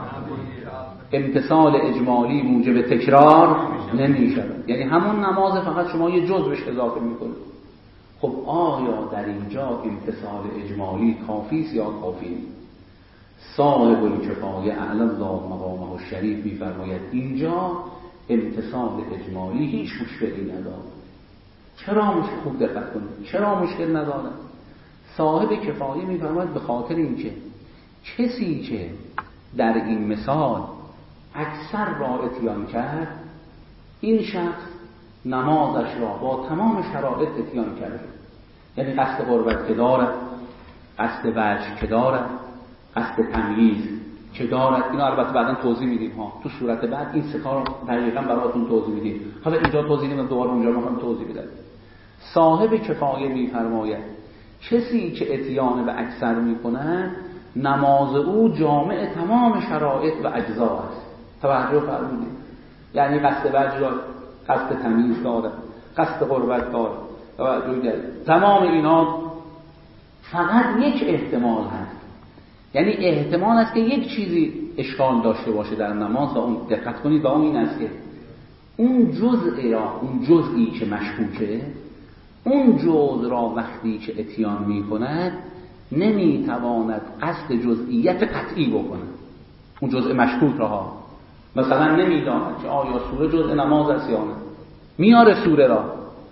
امتثال اجمالی موجب تکرار نمیشه. یعنی همون نماز فقط شما یه جزء بهش اضافه میکنید. خب آیا در اینجا امتثال اجمالی کافی است یا کافی نیست؟ صاحب الکفایه اعلی الله مقامه الشریف میفرماید اینجا امتثال اجمالی هیچ مشکلی نداره. چرا مشکل؟ خوب دقت کنید. چرا مشکل نداره؟ صاحب کفایه میفرماید به خاطر اینکه کسی که در این مثال اکثر را اتیان کرد، این شخص نمازش را با تمام شرایط اتیان کرده. یعنی قصد قربت که دارد، قصد وجه که دارد، قصد تمییز که دارد. اینا البته بعدا توضیح میدیم ها. تو صورت بعد این سه کار دقیقاً براتون توضیح میدیم. حالا اینجا توضیح نمیدم، دوباره اونجا میخوام توضیح بدم. صاحب کفایه میفرماید کسی که اتیان به اکثر میکنه نماز او جامع تمام شرایط و اجزا است. توجه فرمودید؟ یعنی قصد وجه دارد، قصد تمییز دارد، قصد قربت دارد. توجه دارید؟ تمام اینا فقط یک احتمال هست. یعنی احتمال است که یک چیزی اشکال داشته باشه در نماز و اون دقت کنید و اون این است که اون جزئی که مشکوکه، اون جزء را وقتی که اتیان می‌کند نمی‌تواند قصد جزئیت قطعی بکنه. اون جزء مشکوک را مثلا نمی‌داند که آیا سوره جزء نماز است یا نه. میاره سوره را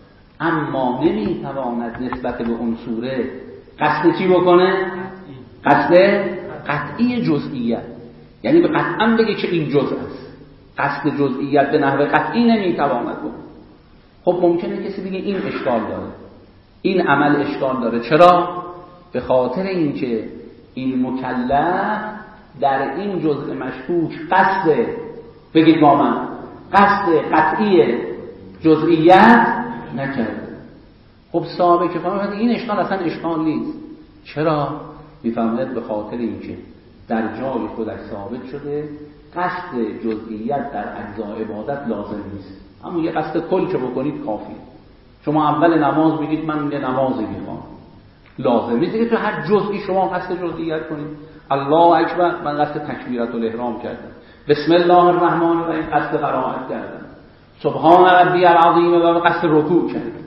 اما نمی‌تواند نسبت به اون سوره قصد چی بکنه؟ قصد قطعی جزئیت. یعنی به قطعا بگه که این جزء است. قصد جزئیت به نحو قطعی نمی‌تواند بکنه. خب ممکنه کسی بگه این اشکال داره، این عمل اشکال داره. چرا؟ به خاطر اینکه این مکلف در این جزء مشکوک قصد، بگید با من، قصد قطعی جزئیت نکرده. خب صاحب که فهمید این اشکال اصلا اشکال نیست. چرا؟ میفهمید به خاطر اینکه در جای خودش ثابت شده قصد جزئیت در اجزای عبادت لازم نیست. اما یه قصد کل که بکنید کافیه. شما اول نماز بگید من یه نمازی میخوام، لازم نیست که تو هر جزئی شما قصد جزئیت کنید. الله اکبر، من قصد تکبیرت الاحرام کردم. بسم الله الرحمن الرحیم، قصد قرائت کردم. سبحان ربی العظیم، و قصد رکوع کردم.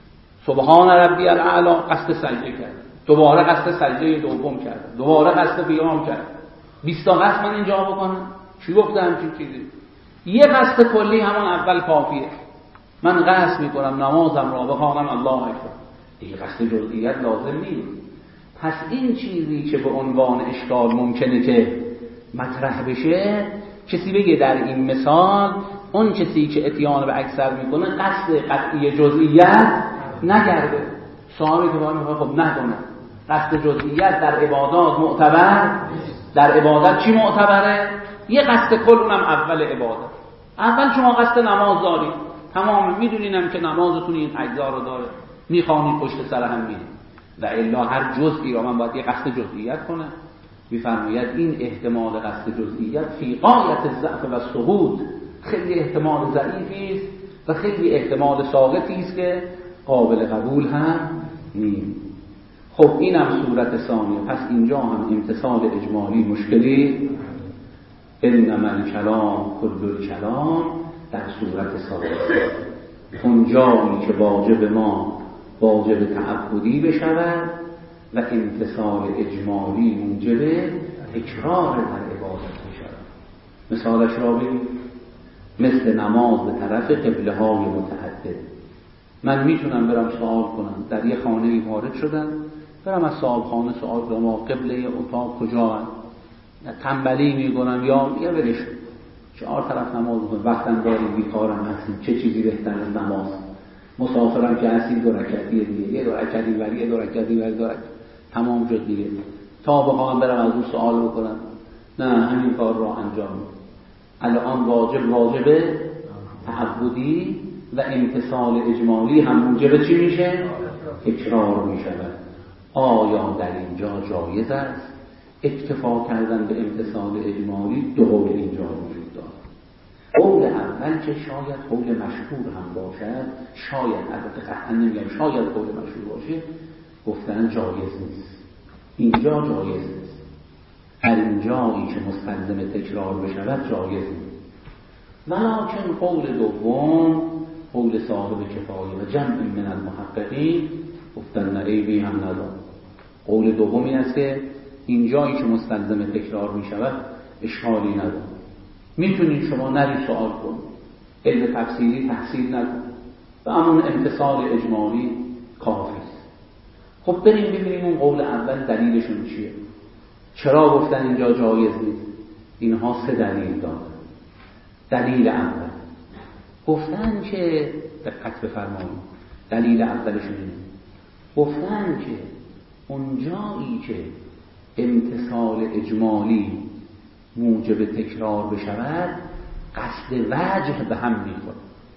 سبحان ربی الاعلی، قصد سجده کردم. دوباره قصد سجده دوم کردم. دوباره قصد قیام کردم. 20 تا قصد من اینجا بکنم؟ چی گفتم چی چیزی؟ یه قصد کلی همان اول کافیه. من قصد میکنم نمازم را بخوانم الله اکبر. دیگه قصد جزئیت لازم نیست. پس این چیزی که به عنوان اشکال ممکنه که مطرح بشه، کسی بگه در این مثال اون کسی که اتیان به اکثر میکنه قصد قطعی جزئیت نگرده. صاحب که باید میگه خب نکنه. قصد جزئیت در عبادات معتبر، در عبادت چی معتبره؟ یه قصد کل، اونم اول عبادت. اول شما قصد نماز دارید، تمام میدونینم که نمازتون این اجزا رو داره. میخوانید پشت سر هم میرید و الا هر جزئی را من باید یه قصد جزئیت کنم. میفرماید این احتمال قصد جزئیت فی غایت الضعف و السقوط، خیلی احتمال ضعیفی است و خیلی احتمال ساقطی است که قابل قبول هم نیست. خب اینم صورت ثانیه. پس اینجا هم امتصال اجمالی مشکلی، انما الکلام کل الکلام در صورت ثالثه، اون جایی که واجب ما واجب تعبدی بشود و امتصال اجمالی موجب تکرار در عبادت بشود. مثالش را ببین، مثل نماز به طرف قبله های متعدد. من میتونم برم سوال کنم، در یه خانه‌ای وارد شدم، برم از صاحب خانه سوال کنم ما قبله اتاق کجا هست، تنبلی میکنم یا ولش 4 طرف نماز میکنم، وقتم داریم بیکارم هستیم، چه چیزی بهتر از نماز، مسافرم که هستیم 2 رکعتی دیگه، یه 2 رکعتی ولی یه 2 رکعتی ولی 2 رکعت تمام شد دیگه. تا بخوام برم از اون سوال بکنم، نه همین کار را انجام میدم. الان واجب تعبدی و امتصال اجمالی هم موجب چی میشه؟ تکرار میشود. آیا در اینجا جایز است اکتفا کردن به امتصال اجمالی؟ 2 قول اینجا وجود دارد. قول اول که شاید قول مشهور هم باشد، شاید، البته قطعا نمیگم شاید قول مشهور باشه، گفتن جایز نیست. اینجا جایز نیست. هر اینجایی که مستلزم تکرار بشود جایز نیست. ولکن قول دوم، قول صاحب کفایه و جمع من المحققین، گفتن نه عیبی هم ندارد. قول دومی است که اینجایی که مستلزم تکرار می شود اشکالی ندارد. میتونید شما نری سوال کنید، علم تفسیری تحصیل نکنید و همون امتصال اجمالی کافی است. خب بریم ببینیم اون قول اول دلیلشون چیه، چرا گفتن اینجا جایز نیست. اینها 3 دلیل دارن. دلیل اول گفتن که دقت بفرمایید، دلیل اولشون اینه، گفتن که اونجایی که امتصال اجمالی موجب تکرار بشود قصد وجه به هم میخورد،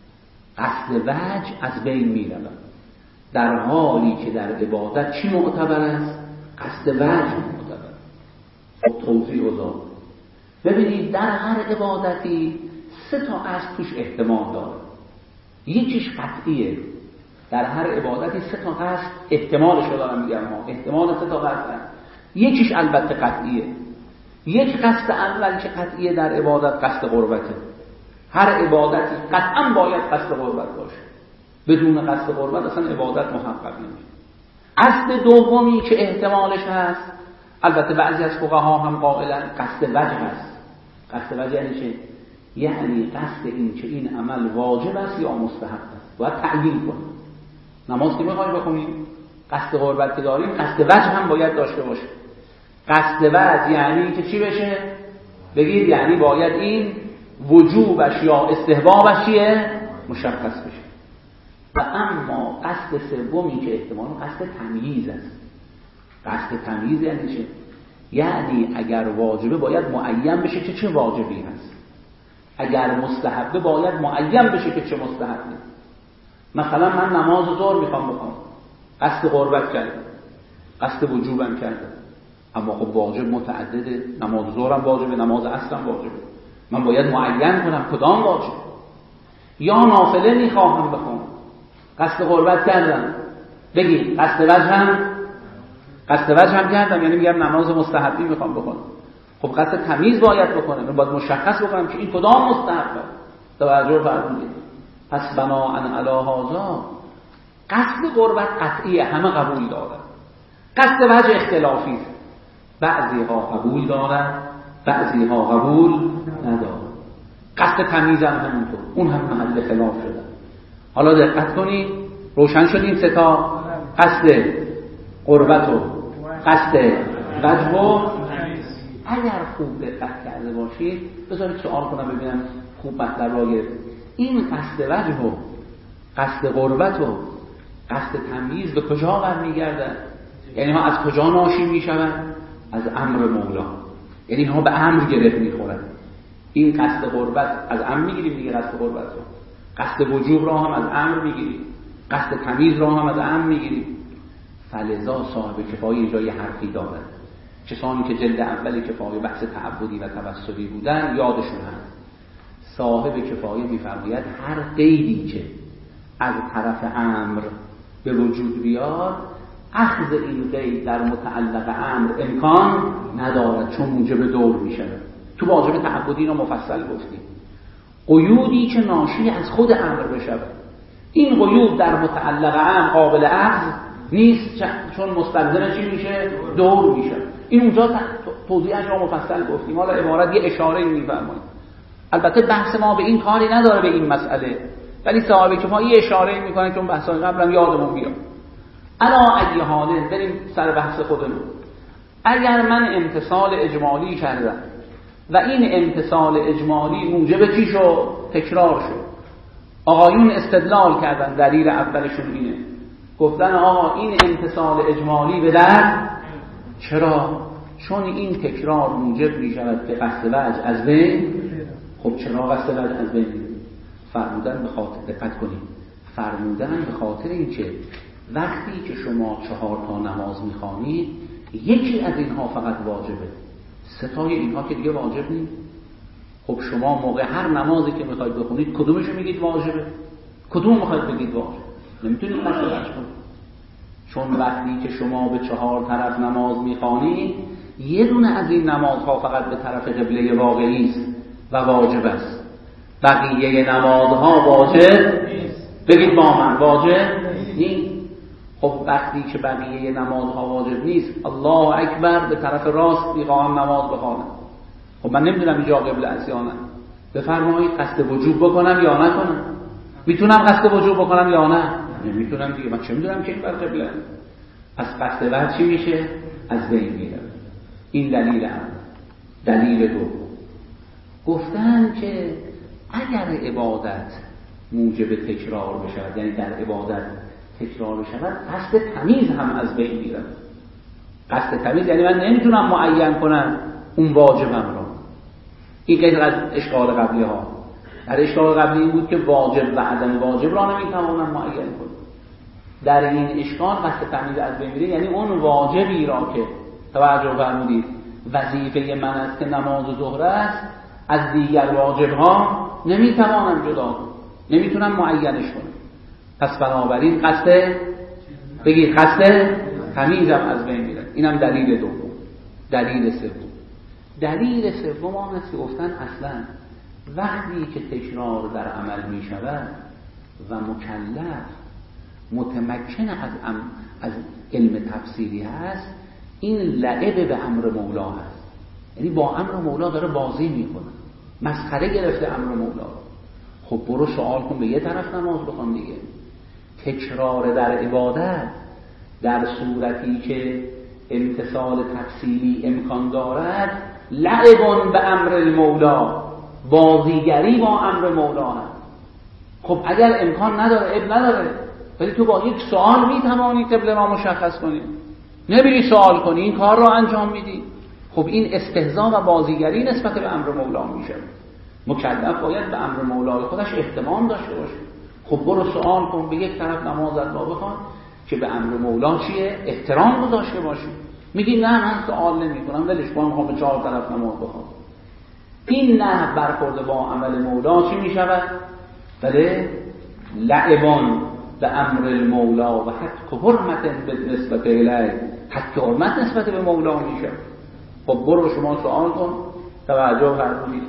قصد وجه از بین میرود، در حالی که در عبادت چی معتبر است؟ قصد وجه معتبر. خب توضیح وضاح. ببینید در هر عبادتی 3 تا اصل توش احتمال داره. یکیش قطعیه، در هر عبادتی 3 تا قصد احتمالش رو دارم میگم ها، احتمال 3 تا قصد هست. یکیش البته قطعیه. یک قصد اول که قطعیه در عبادت قصد قربته. هر عبادتی قطعا باید قصد قربت باشه، بدون قصد قربت اصلا عبادت محقق نمیشه. قصد دومی که احتمالش هست، البته بعضی از فقها هم قائلن قصد وجه هست. قصد وجه یعنی چه؟ یعنی قصد این که این عمل واجب است یا مستحب است، باید تعیین کنیم. نماز که میخوایم بخونیم قصد قربت که داریم قصد وجه هم باید داشته باشه. قصد وجه یعنی که چی بشه؟ بگید یعنی باید این وجوبش یا استحبابش چیه؟ مشخص بشه. و اما قصد سومی که احتمال قصد تمییز است. قصد تمییز یعنی چه؟ یعنی اگر واجبه باید معین بشه که چه واجبی هست، اگر مستحبه باید معین بشه که چه مستحبی. مثلا من نماز ظهر میخوام بکنم، قصد قربت کردم، قصد وجوبم کردم، اما خب واجب متعدده، نماز ظهرم واجبه، نماز عصرم واجبه، من باید معین کنم کدام واجب. یا نافله میخواهم بخونم، قصد قربت کردم، بگید قصد وجه هم کردم، یعنی میگم نماز مستحبی میخوام بکنم. خب قصد تمیز باید بکنم، باید مشخص بکنم که این کدام مستحبه. توجه فرمودید. پس بناء علی هذا قصد قربت قطعیه، همه قبول دارن. قصد وجه اختلافی است، بعضی ها قبول دارن، بعضی ها قبول ندارن. قصد تمیز هم همونطور، اون هم محل خلاف شده. حالا دقت کنید، روشن شد این 3 تا قصد قربت و قصد وجه و اگر خوب دقت کرده باشید، بذارید سوال کنم ببینم خوب مطلب را گرفت. این قصد وجه و قصد قربت و قصد تمییز به کجا برمیگردن؟ یعنی ها از کجا ناشی میشوند؟ از امر مولا. یعنی ها به امر گره میخورن. این قصد قربت از امر میگیریم دیگه، قصد قربت رو، قصد وجوب را هم از امر میگیریم. قصد تمیز را هم از عام میگیریم. فلذا صاحب کفایه جای حرفی دارد. کسانی که جلد اول کفایه بحث تعبدی و توسلی بودن یادشون هست. صاحب کفایه میفرماید هر قیدی که از طرف امر به وجود بیاد، اخذ این قید در متعلق امر امکان ندارد، چون موجب دور میشه. تو واجب تعبدی اینا مفصل گفتیم. قیودی که ناشی از خود امر بشه، این قیود در متعلق امر قابل اخذ نیست، چون مستلزم چی میشه؟ دور میشه. این اونجا توضیحش رو مفصل گفتیم. حالا عبارت یه اشاره میفرماییم. البته بحث ما به این کاری نداره به این مسئله، ولی صاحب کفایه یه اشاره میکنه چون بحثای قبلم یادمون بیاد. الا ای حاله، بریم سر بحث خودمون. اگر من امتثال اجمالی کردم و این امتثال اجمالی موجب چی شد؟ تکرار شد. آقایون استدلال کردن، دلیل اولشون اینه، گفتن آقا این امتثال اجمالی به در چرا؟ چون این تکرار موجب می شود که قصد وجه از بین. خب چرا قصد وجه از بین؟ فرمودن به خاطر، دقت کنید، فرمودن به خاطر این که وقتی که شما 4 تا نماز میخوانید یکی از اینها فقط واجبه، 3 تای اینها که دیگه واجب نیست. خب شما موقع هر نمازی که میخواید بخونید کدومشو میگید واجبه؟ کدوم میخواید بگید واجب؟ نمیتونید قصد وجه کنید، چون وقتی که شما به 4 طرف نماز میخوانید یه دونه از این نمازها فقط به طرف قبله واقعی است و واجب است، بقیه نمازها واجب نیست. بگید با من واجب نیست. خب وقتی که بقیه نمازها واجب نیست، الله اکبر به طرف راست میخواهم نماز بخوانم، خب من نمیدونم اینجا قبله است یا نه، بفرمایید قصد وجوب بکنم یا نکنم؟ میتونم قصد وجوب بکنم یا نه؟ نمیتونم دیگه، من چه میدونم که این بر قبله است. پس قصد وجه چی میشه؟ از بین میره. این دلیل اول. دلیل دوم، گفتن که اگر عبادت موجب تکرار بشود، یعنی در عبادت تکرار بشود، قصد تمیز هم از بین میره. قصد تمیز یعنی من نمیتونم معین کنم اون واجبم رو. این غیر از اشکال قبلی ها. در اشکال قبلی این بود که واجب و عدم واجب را نمیتوانم معین کنم. در این اشکال قصد تمیز از بین میره، یعنی اون واجبی را که توجه فرمودید وظیفه من است که نماز ظهر است، از دیگر واجب‌ها نمیتوانم جدا کنم، نمیتونم معینش کنم. پس بنابراین قصد، بگید قصد تمیزم از بین میره. اینم دلیل دوم. دلیل سوم، دلیل سوم آن است که گفتن اصلا وقتی که تکرار در عمل می شود و مکلف متمکن از علم تفسیری هست، این لعب به امر مولا هست، یعنی با امر مولا داره بازی میکنه، مسخره گرفته امر مولا. خب برو سوال کن، به یه طرف نماز بخوان دیگه. تکرار در عبادت در صورتی که امتثال تفصیلی امکان دارد، لعب به امر المولا، بازیگری با امر مولا هست. خب اگر امکان نداره اب نداره، ولی تو با یک سوال میتوانی قبله را مشخص کنی، نمیری سوال کنی این کار را انجام میدی. خب این استهزاء و بازیگری نسبت به امر مولا میشه. مکلف باید به امر مولای خودش احترام داشته باشه. خب برو سوال کن، به یک طرف نماز را بخوان که به امر مولا چیه؟ احترام گذاشته باشی. میگی نه من سوال نمی کنم، ولش کن، میخوام به 4 طرف نماز بخوام. این نه برخورد با عمل مولا چی میشود؟ بله لعبان به امر المولا و حتی حرمت نسبت الیه، حتی حرمت نسبت به مولا میشه. خب برو شما سوال کن، توجه فرمودید.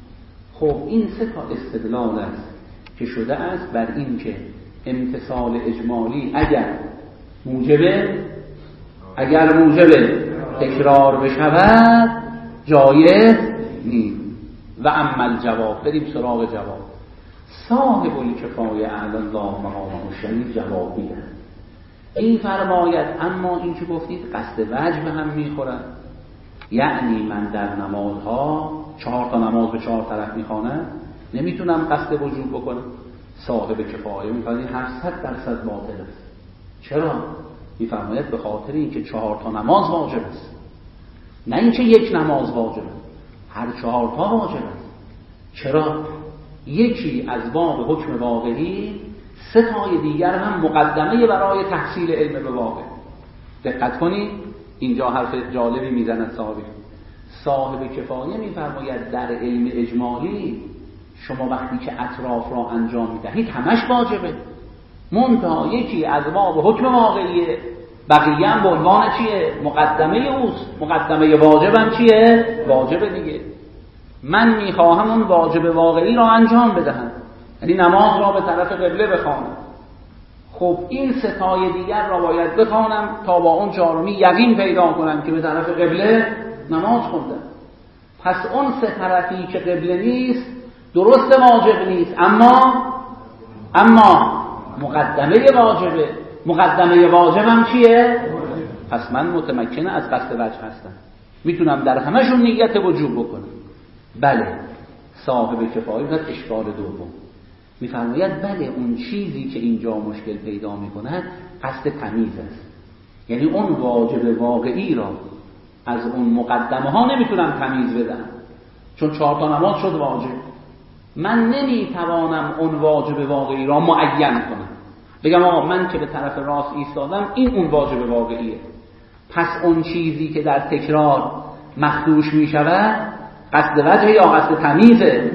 خب این 3 تا استدلال است که شده است بر این که امتثال اجمالی اگر موجب تکرار بشود جایز نیست. و اما جواب، بریم سراغ جواب. صاحب الکفایه اعلی الله مقامه الشریف جواب میده. این فرماید اما این که گفتید قصد وجه به هم میخورد، یعنی من در نمازها 4 تا نماز به 4 طرف میخوانم، نمیتونم قصد وجوب بکنم. صاحب کفایه میفرماید هر 100% باطل است. چرا؟ میفرماید به خاطر اینکه 4 تا نماز واجب است، نه اینکه یک نماز واجب است، هر 4 تا واجب است. چرا؟ یکی از باب حکم واقعی سه تای دیگر هم مقدمه برای تحصیل علم به واقع. دقت کنید اینجا حرف جالبی میزند صاحب کفایه میفرماید در علم اجمالی شما وقتی که اطراف را انجام میدهید همش واجبه، منتها یکی از باب حکم واقعیه، بقیه هم به عنوان چیه؟ مقدمه اوست. مقدمه واجبم چیه؟ واجبه دیگه. من میخواهم اون واجب واقعی را انجام بدهم، یعنی نماز را به طرف قبله بخوانم. خب این سه تای دیگر را باید بخوانم تا با اون چهارمی یقین پیدا کنم که به طرف قبله نماز خوندم. پس اون سه طرفی که قبله نیست درست واجب نیست، اما مقدمه واجبه. مقدمه واجبم چیه؟ پس من متمکن از قصد وجه هستم، میتونم در همشون نیت وجوب بکنم. بله صاحب کفایه و اشکال دوم میفرماید بله اون چیزی که اینجا مشکل پیدا میکند قصد تمیز است، یعنی اون واجب واقعی را از اون مقدمه ها نمیتونم تمیز بدم، چون 4 تا نماز شد واجب. من نمیتوانم اون واجب واقعی را معین کنم، بگم آقا من که به طرف راست ایستادم این اون واجب واقعیه. پس اون چیزی که در تکرار مخدوش میشود قصد وجه یا قصد تمیزه؟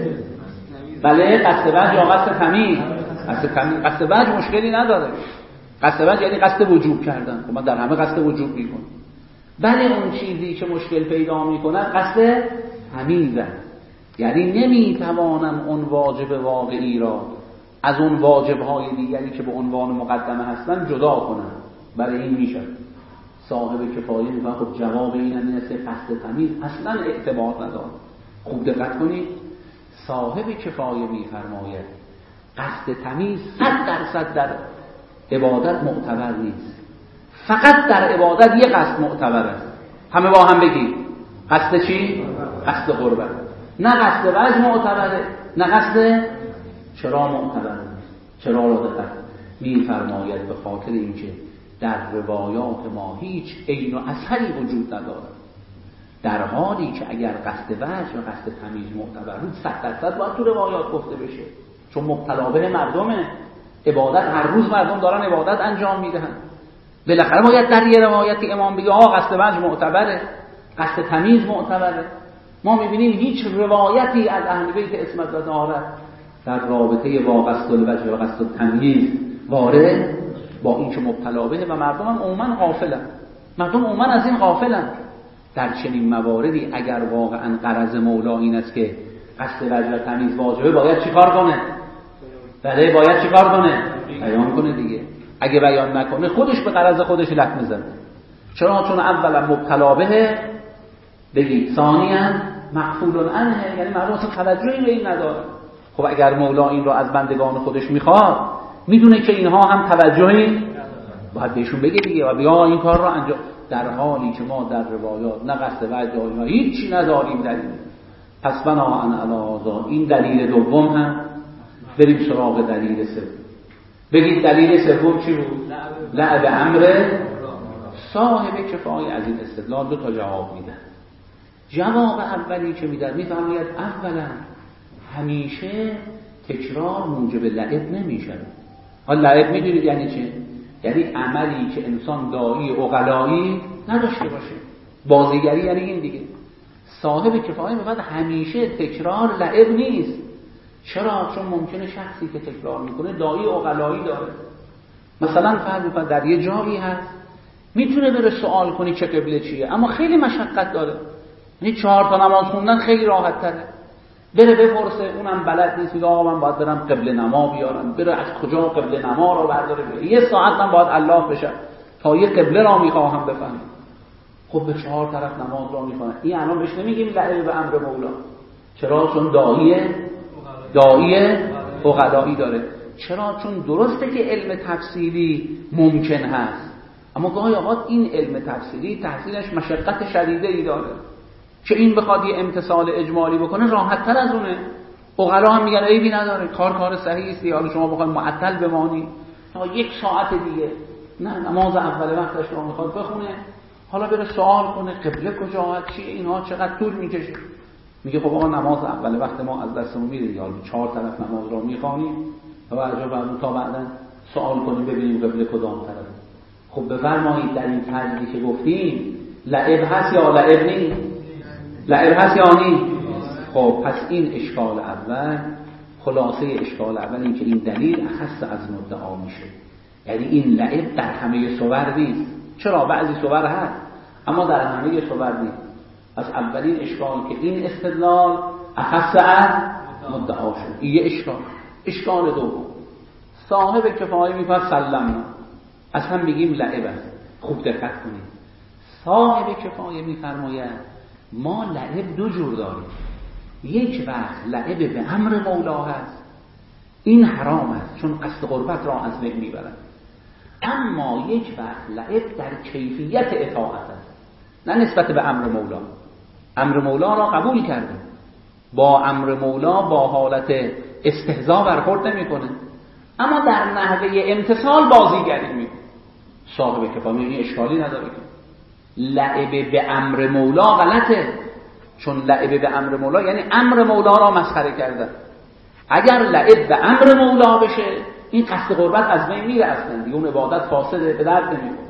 بله قصد وجه یا قصد تمیز؟ قصد وجه مشکلی نداره. قصد وجه یعنی قصد وجوب کردن، خب من در همه قصد وجوب میکنم. بله اون چیزی که مشکل پیدا میکنه قصد تمیزه، یعنی نمیتوانم اون واجب واقعی را از اون واجبهای دیگری که به عنوان مقدمه هستن جدا کنم. برای این میشه صاحب کفایه میگه خب جواب این است که قصد تمیز اصلا اعتبار نداره. خوب دقت کنید صاحب کفایه میفرماید قصد تمیز 100% در عبادت معتبر نیست، فقط در عبادت یه قصد معتبر است. همه با هم بگید قصد چی؟ قصد قربت. نه قصد وجه معتبره، نه قصد چرا معتبره. چرا را دقت میفرماید به خاطر اینکه در روایات ما هیچ عین و اثری وجود ندارد، در حالی که اگر قصد وجه و قصد تمیز معتبر بود 100% باید تو روایات گفته بشه، چون مبتلا به مردمه. عبادت هر روز مردم دارن عبادت انجام میدهن، بالاخره باید در یه روایتی امام بگه آقا قصد وجه معتبره، قصد تمیز معتبره. ما میبینیم هیچ روایتی از اهل بیت عصمت و طهارت در رابطه با قصد الوجه و قصد التمیز وارد با این که مبتلا به و مردم هم عموما غافلن. مردم عموما از این غافلن. در چنین مواردی اگر واقعا غرض مولا این است که قصد وجه و تمیز واجبه باید چیکار کنه؟ بله باید چیکار کنه؟ بیان کنه دیگه. اگه بیان نکنه خودش به غرض خودش لطمه زده. چرا؟ چون اولا مبتلا به بگید، ثانیاً مغفول عنه، یعنی مردم اصلا توجهی به این نداره. خب اگر مولا این رو از بندگان خودش میخواد میدونه که اینها هم توجهی باید بهشون بگه دیگه و بیا این کار رو انجام، در حالی که ما در روایات نه قصد وجه و هیچی نداریم دلیل. پس بناهن علی هذا این دلیل دوم هم بریم سراغ دلیل سوم. بگید دلیل سوم چی بود؟ لعب امر. صاحب کفایه از این استدلال 2 تا جواب میده. جواب اولی که میده میفرماید اولا همیشه تکرار موجب لعب نمیشه. حالا لعب میدونید یعنی چه؟ یعنی عملی که انسان داعی عقلایی نداشته باشه. بازیگری یعنی این دیگه. صاحب کفایه میگه همیشه تکرار لعب نیست. چرا؟ چون ممکنه شخصی که تکرار میکنه داعی عقلایی داره. مثلا فرض در یه جایی هست میتونه بره سوال کنی چه قبله چیه، اما خیلی مشقت داره. یعنی 4 تا نماز خوندن خیلی راحت تره. بره بپرسه اونم بلد نیست، میگه آقا من باید برم قبله نما بیارم، بره از کجا قبله نما رو برداره بیاره. 1 ساعت من باید الله بشه تا یه قبله را میخواهم بفهمم. خب به 4 طرف نماز را میخونه. این الان بهش نمیگیم لعب به امر مولا. چرا؟ چون داعی عقلایی داره. چرا؟ چون درسته که علم تفصیلی ممکن هست، اما گاهی اوقات این علم تفصیلی تحصیلش مشقت شدیدی داره که این بخواد یه امتثال اجمالی بکنه راحت تر از اونه. عقلا هم میگن عیبی نداره، کار صحیحی است، حالا شما بخواید معطل بمانی تا 1 ساعت دیگه، نه نماز اول وقتش رو میخواد بخونه، حالا بره سوال کنه قبله کجا چیه، اینها چقدر طول میکشه. میگه خب آقا نماز اول وقت ما از دستمون میره، حالا 4 طرف نماز رو میخوانیم توجه فرمایید تا بعدا سوال کنیم ببینیم قبله کدام طرف. خب بفرمایید در این تجزیه که گفتیم لعب هست یا لعب نیست؟ لعب هست یا نیست؟ خب پس این اشکال اول، خلاصه اشکال اول این که این دلیل اخص از مدعا میشه، یعنی این لعب در همه صور نیست. چرا؟ بعضی صور هست اما در همه صور نیست. پس اولین اشکال که این استدلال اخص از مدعا شد، این یه اشکال. اشکال دوم، صاحب کفایه میفرد سلم از هم بگیم لعب است. خوب دقت کنید، صاحب کفایه میفرماید ما لعب دو جور داریم. یک وقت لعب به امر مولا هست، این حرام است چون قصد قربت را از بین میبرد. اما یک وقت لعب در کیفیت اطاعت است، نه نسبت به امر مولا. امر مولا را قبول کرده، با امر مولا با حالت استهزاء برخورد نمیکنه، اما در نحوه امتثال بازیگری میکنه. صاحب کفایه این اشکالی نداره که لعب به امر مولا غلطه، چون لعب به امر مولا یعنی امر مولا را مسخره کرده. اگر لعب به امر مولا بشه این قصد قربت از بین میره، اصلا دیگه اون عبادت فاسده، به درد نمیخوره.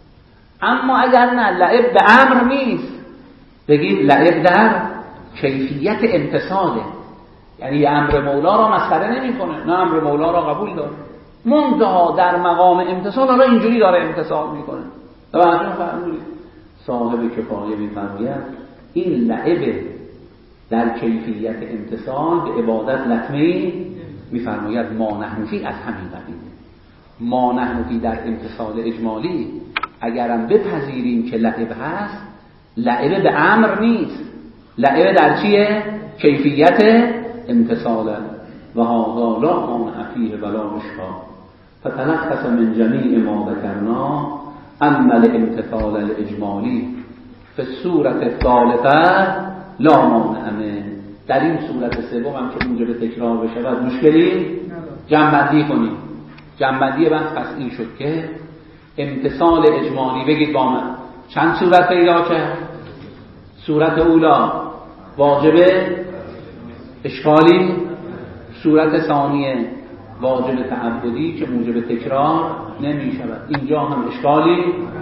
اما اگر نه لعب به امر نیست، بگید لعب در کیفیت امتثاله، یعنی امر مولا را مسخره نمیکنه، نه امر مولا را قبول داره، منتها در مقام امتثال حالا اینجوری داره امتثال میکنه. توجه فرمودید؟ صاحب کفایه میفرماید این لعب در کیفیت امتثال به عبادت لطمه‌ای میفرماید ما نحنفی از همین قبیل. ما نحنفی در امتثال اجمالی اگرم بپذیریم که لعب هست، لعب به امر نیست، لعب در چیه؟ کیفیت امتثاله. و هذا لا مانع فیه ولا مشکل فتلخص من جمیع ما ذکرنا اما الامتثال الاجمالی فی الصورت الثالثه لا مانع منه. در این صورت سوم هم که اونجا به تکرار بشه و مشکلی جمع‌بندی کنیم. جمع‌بندی بحث پس این شد که امتثال اجمالی، بگید با من، چند صورت پیدا کرد؟ صورت اولا واجب اشکالی، صورت ثانیه واجب تعبدی که موجب تکرار نمی شود، اینجا هم اشکالی،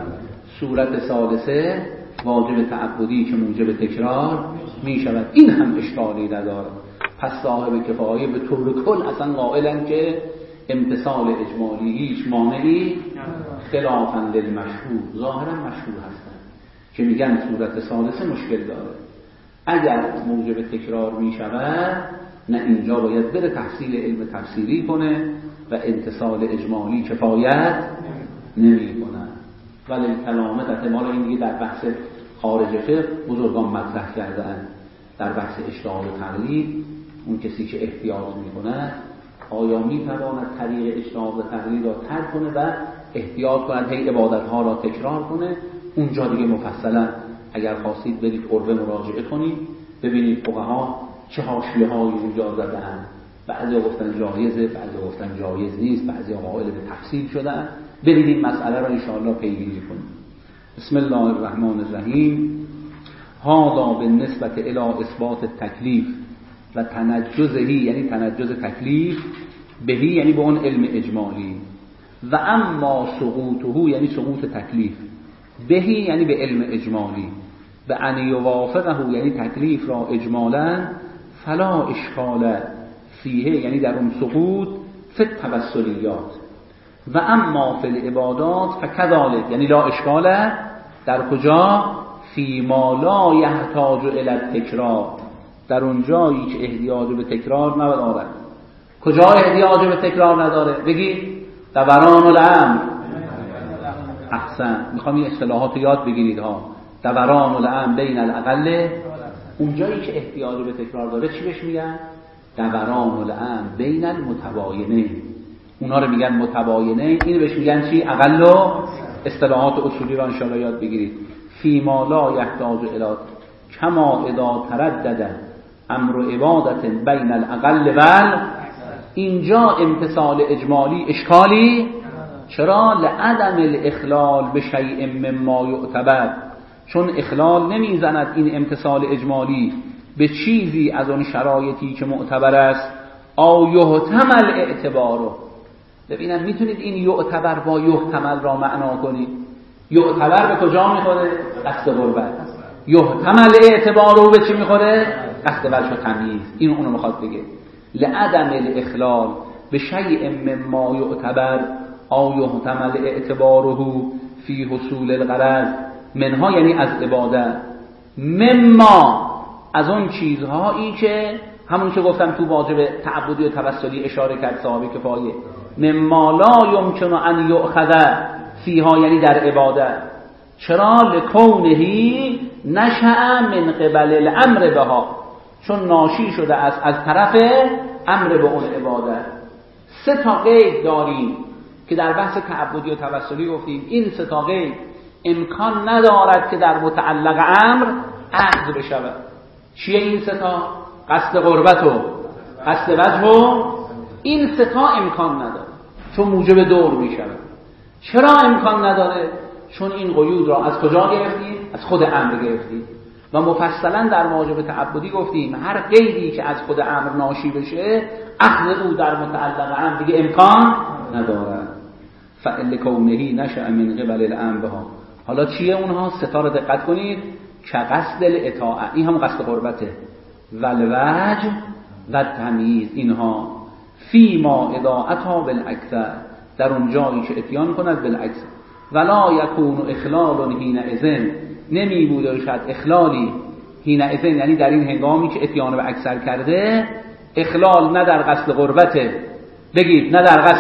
صورت ثالثه واجب تعبدی که موجب تکرار می شود، این هم اشکالی نداره. پس صاحب کفایه به طور کل اصلا قائلن که امتثال اجمالی هیچ مانعی خلافاً للمشهور، ظاهرا مشهور هستن که میگن صورت ثالثه مشکل داره، اگر موجب تکرار می شود نه اینجا باید بره تحصیل علم تفسیری کنه و امتثال اجمالی کفایت نمی کنه. ولی کلامت احتمال این دیگه در بحث خارج فقه بزرگان مطرح کردن، در بحث اجتهاد و تقلید اون کسی که احتیاط میکنه آیا میتواند طریق اجتهاد و تقلید را ترک کنه و احتیاط کند هی عبادت ها را تکرار کنه. اونجا دیگه مفصلا اگر خواستید برید قربه مراجعه کنید ببینید فقها چه حاشیه‌هایی اونجا زدن، بعضی گفتن جایزه، بعضی گفتن جایز نیست، بعضی قائل به تفصیل شدن. برید این مسئله را ان شاء الله پیگیری کنید. بسم الله الرحمن الرحیم. هذا بالنسبه الی اثبات التکلیف و تنجزه، یعنی تنجز تکلیف، بهی یعنی به اون علم اجمالی، و اما سقوطه یعنی سقوط تکلیف، بهی یعنی به علم اجمالی، به ان یوافقه یعنی تکلیف را اجمالا، فلا اشکال فیه یعنی در اون سقوط، فی التوسلیات، و اما فی العبادات فکذالک یعنی لا اشکال در کجا؟ فی ما لا یحتاج الی التکرار، در اون جایی که احتیاج به تکرار نداره. کجا احتیاج به تکرار نداره؟ بگید دوران الامر. احسن، میخوام این اصطلاحات یاد بگیرید ها. دوران الامر بین الاقل، اون جایی که احتیاج به تکرار داره چی بهش میگن؟ دوران الامر بین المتباینین، اونا رو میگن متباینین، اینو بهش میگن چی؟ اقل. و اصطلاحات اصولی رو ان شاء الله یاد بگیرید. فی ما لا یحتاج الی، کما اذا تردد امر عبادت بین الاقل و، اینجا امتثال اجمالی اشکالی، چرا؟ لعدم الاخلال به شیء مما یعتبر، چون اخلال نمیزند این امتثال اجمالی به چیزی از اون شرایطی که معتبر است، او یحتمل اعتبارو. ببینن میتونید این یعتبر با یحتمل را معنا کنید. یعتبر به کجا میخوره؟ قصد قربت. یحتمل اعتبارو به چی میخوره؟ قصد وجه و تمییز. این اونو میخواد بگه. لعدم الاخلال به شیء مما یعتبر او یحتمل اعتباره فی حصول الغرض منها، یعنی از عبادت، مما از اون چیزهایی که همون که گفتم تو واجب تعبدی و توسلی اشاره کرد صحابه کفایه، مما لا یمکن ان یؤخذ فیها، یعنی در عبادت. چرا؟ لکونهی نشأ من قبل الامر بها، چون ناشی شده است از طرف امر به اون عبادت. 3 تا قید داریم که در بحث تعبدی و توسلی گفتیم. این 3 تا قید امکان ندارد که در متعلق امر عقد بشود. چیه این 3 تا؟ قصد قربت و قصد وجه و این 3 تا امکان نداره، چون موجب دور میشود. چرا امکان نداره؟ چون این قیود را از کجا گرفتیم؟ از خود امر گرفتیم و مفصلا در واجب تعبدی گفتیم هر قیدی که از خود امر ناشی بشه اخذ او در متعلق امر دیگه امکان نداره. فعل کونه نشأ من قبل الامر بها. حالا چیه اونها؟ 3 تا رو دقت کنید. که قصد الاطاعه، این هم قصد قربته، والوجه و تمییز، اینها فی ما اضاعتها بالعکس، در اون جایی که اتیان کند بالعکس. ولا یکون اخلال حینئذ، نمی بوده شاید اخلالی حینئذ، یعنی در این هنگامی که اتیان به اکثر کرده، اخلال نه در قصد قربته، بگید نه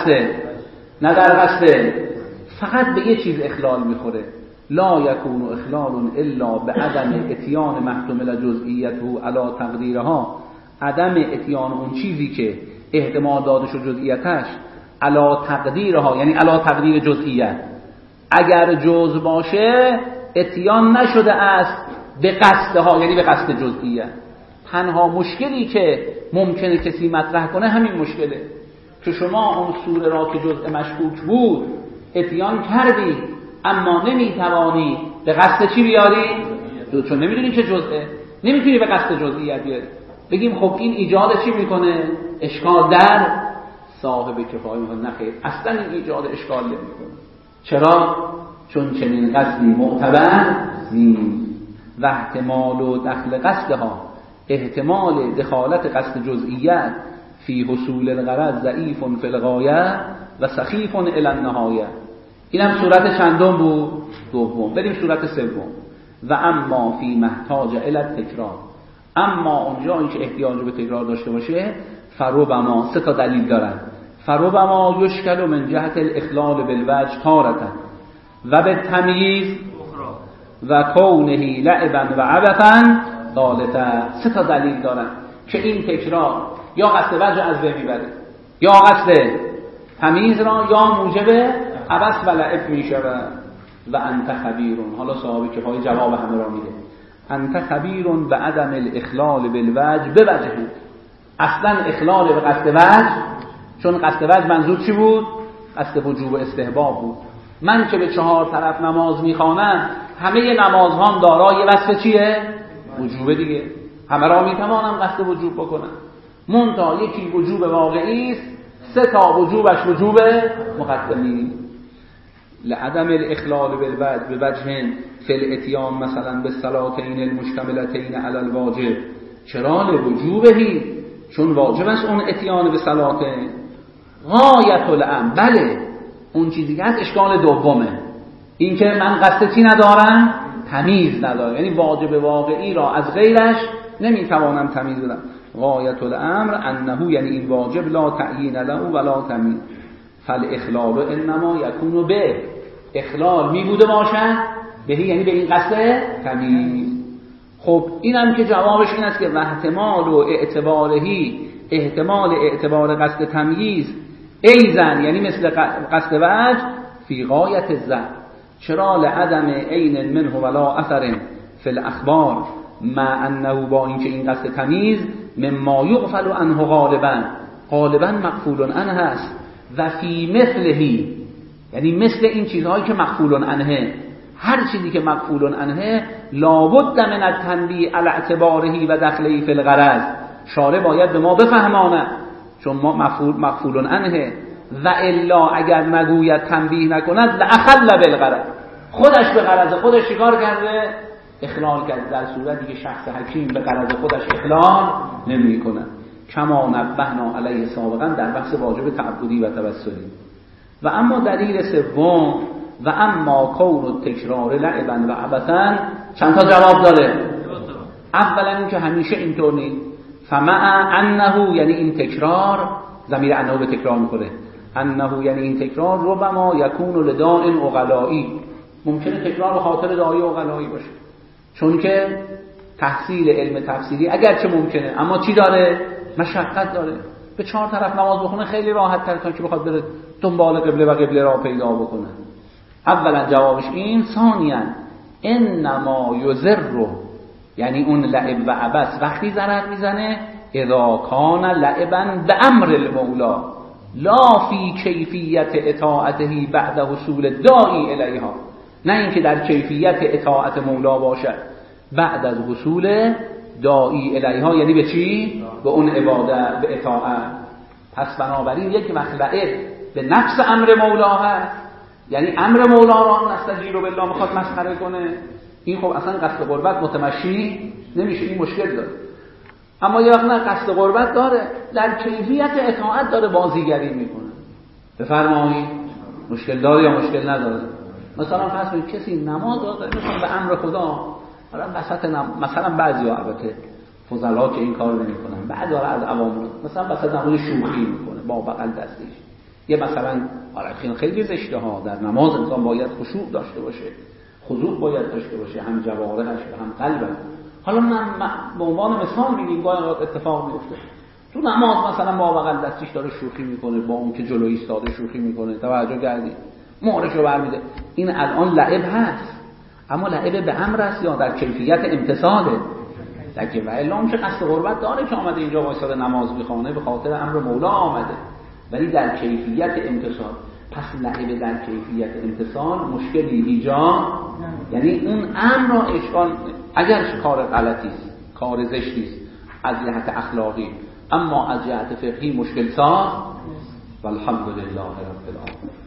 در قصد، فقط به یه چیز اخلال میخوره. لا یکون اخلال الا بعدم اتیان محتمل جزئیته علی تقدیرها، عدم اتیان اون چیزی که احتمال داده شد جزئیتش علی تقدیرها، یعنی علی تقدیر جزئیت. اگر جزء باشه اتیان نشده است به قصدها، یعنی به قصد جزئیت. تنها مشکلی که ممکنه کسی مطرح کنه همین مشکله که شما اون سوره را که جزء مشکوک بود اتیان کردی اما نمیتوانی به قصد چی بیاری؟ چون نمیدونی که جزئه، نمیتونی به قصد جزئیت بیاری. بگیم خب این ایجاد چی میکنه؟ اشکال در صاحب کفایه میکنه. نه خیر، اصلا این ایجاد اشکال نمیکنه. چرا؟ چون چنین قصدی معتبر نیست و احتمال و دخل قصدها، احتمال دخالت قصد جزئیت فی حصول الغرض ضعیف فی الغایه و سخیف الی النهایه. اینم صورت چندم بود؟ دوم. بریم صورت سوم. و اما فی محتاج الی التکرار، اما اونجایی که احتیاج به تکرار داشته باشه، فربما 3 تا دلیل دارن. فربما یشکل من جهت الاخلال بالوجه تارتا و بالتمییز و کونه لعبا و عبثا ثالثا. 3 تا دلیل دارن که این تکرار یا قصد وجه از بین میبره، یا قصد تمییز را، یا موجب عبث و لعب میشود. و انت خبیرون، حالا صحابه کفایه جواب همه را میده. انت خبیرون به عدم الاخلال بالوجه به وجه. اصلا اخلال به قصد وجه، چون قصد وجه منظور چی بود؟ قصد وجوب و استحباب بود. من که به 4 طرف نماز میخوانم، همه نمازهام دارای وصف چیه؟ وجوب دیگه. همه را میتوانم قصد وجوب بکنم. منتها یکی وجوب واقعی است، 3 تا وجوبش وجوب مقدمی. لعدم الاخلال بالوجه بوجه فی الاتیان مثلا بالصلاتین المشتملتین علی الواجب. چرا؟ لوجوبهی، چون واجب است اون اتیان به صلاتین. غایت الامر، بله اون چیزی که از اشکال دومه، این که من قصد چی ندارم؟ تمیز ندارم، یعنی واجب واقعی را از غیرش نمیتوانم تمیز بدم. غایت الامر انه، یعنی این واجب لا تعیین له ولا تمیز. فالاخلال انما یکون به، اخلال می بوده باشد بهی، یعنی به این قصد تمیز. خب اینم که جوابش این است که احتمال و اعتبارهی، احتمال اعتبار قصد تمییز ایزن، یعنی مثل قصد وجه فی غایت الزن. چرا؟ لعدم عین منه ولا اثر فی الاخبار، مع انه، با اینکه این قصد تمییز مما یغفل عنه غالبا مغفول عنه هست. و فی مثلهی، یعنی مثل این چیزهایی که مغفول عنه، هر چیزی که مغفول عنه لابد من التنبیه علی اعتباره و دخله فی الغرض. شارع باید به ما بفهماند، چون ما مغفول عنه و الا اگر نگوید تنبیه نکند لاخل بالغرض، خودش به غرض خودش چیکار کرده؟ اخلال کرده، در صورتی که شخص حکیم به غرض خودش اخلال نمی‌کند. کما نبهنا علیه سابقا در بحث واجب تعبدی و توسلی. و اما دلیل سوم و اما کون التکرار لعبا و عبثا چند تا جواب داره. اولا این که همیشه اینطور نیست. فمع انه یعنی این تکرار، ضمیر انه به تکرار میکنه، انه یعنی این تکرار ربما یکون لداء عقلائی، ممکنه تکرار به خاطر داعی عقلائی باشه، چون که تحصیل علم تفسیری اگرچه ممکنه اما چی داره؟ مشقت داره. به 4 طرف نماز بخونه خیلی راحت تر تا که بخواد بره دنبال قبله و قبله را پیدا بکنه. اولا جوابش این. ثانیا انما یضر، یعنی اون لعب و عبث وقتی ضرر میزنه اذا کان لعبا بامر المولا لا فی کیفیت اطاعته بعد حصول داعی الیها، نه اینکه در کیفیت اطاعت مولا باشد بعد از حصول داعی الیها، یعنی به چی؟ به اون عبادت، به اطاعت. پس بنابراین یک وقت لعب به نفس امر مولا هست، یعنی امر مولا را نستجیر بالله میخواد مسخره کنه، این خب اصلا قصد قربت متمشی نمیشه، این مشکل داره. اما یه وقت نه قصد قربت داره، در کیفیت اطاعت داره بازیگری میکنه. بفرمایید مشکل داره یا مشکل نداره؟ مثلا فرض کنید کسی نماز داره مثلا به امر خدا، مثلا بعضیا البته فضلا که این کارو نمیکنن، بعضیا از عوام مثلا نماز شوخی میکنه با بغل دستش، یه مثلا خیلی زشته ها. در نماز انسان باید خشوع داشته باشه، خضوع باید داشته باشه، هم جوارحش و هم قلبش. حالا من به عنوان مثال میگیم گاهی اتفاق میفته تو نماز مثلا با بغل دستش داره شوخی میکنه، با اون که جلوی ایستاده شوخی میکنه، توجه کردید مهرشو برمیده، این الان لعب هست، اما لعب به امر است یا در کیفیت امتثاله؟ لکه و الا اون که قصد قربت داره که آمده اینجا وایساده نماز میخونه به خاطر امر مولا آمده، ولی در کیفیت امتثال. پس لعب در کیفیت امتثال مشکلی ایجاد، یعنی اون امر را اشکال، اگر کار غلطی است، کار زشتی است از جهت اخلاقی، اما از جهت فقهی مشکل ساز. والحمد لله رب العالمین.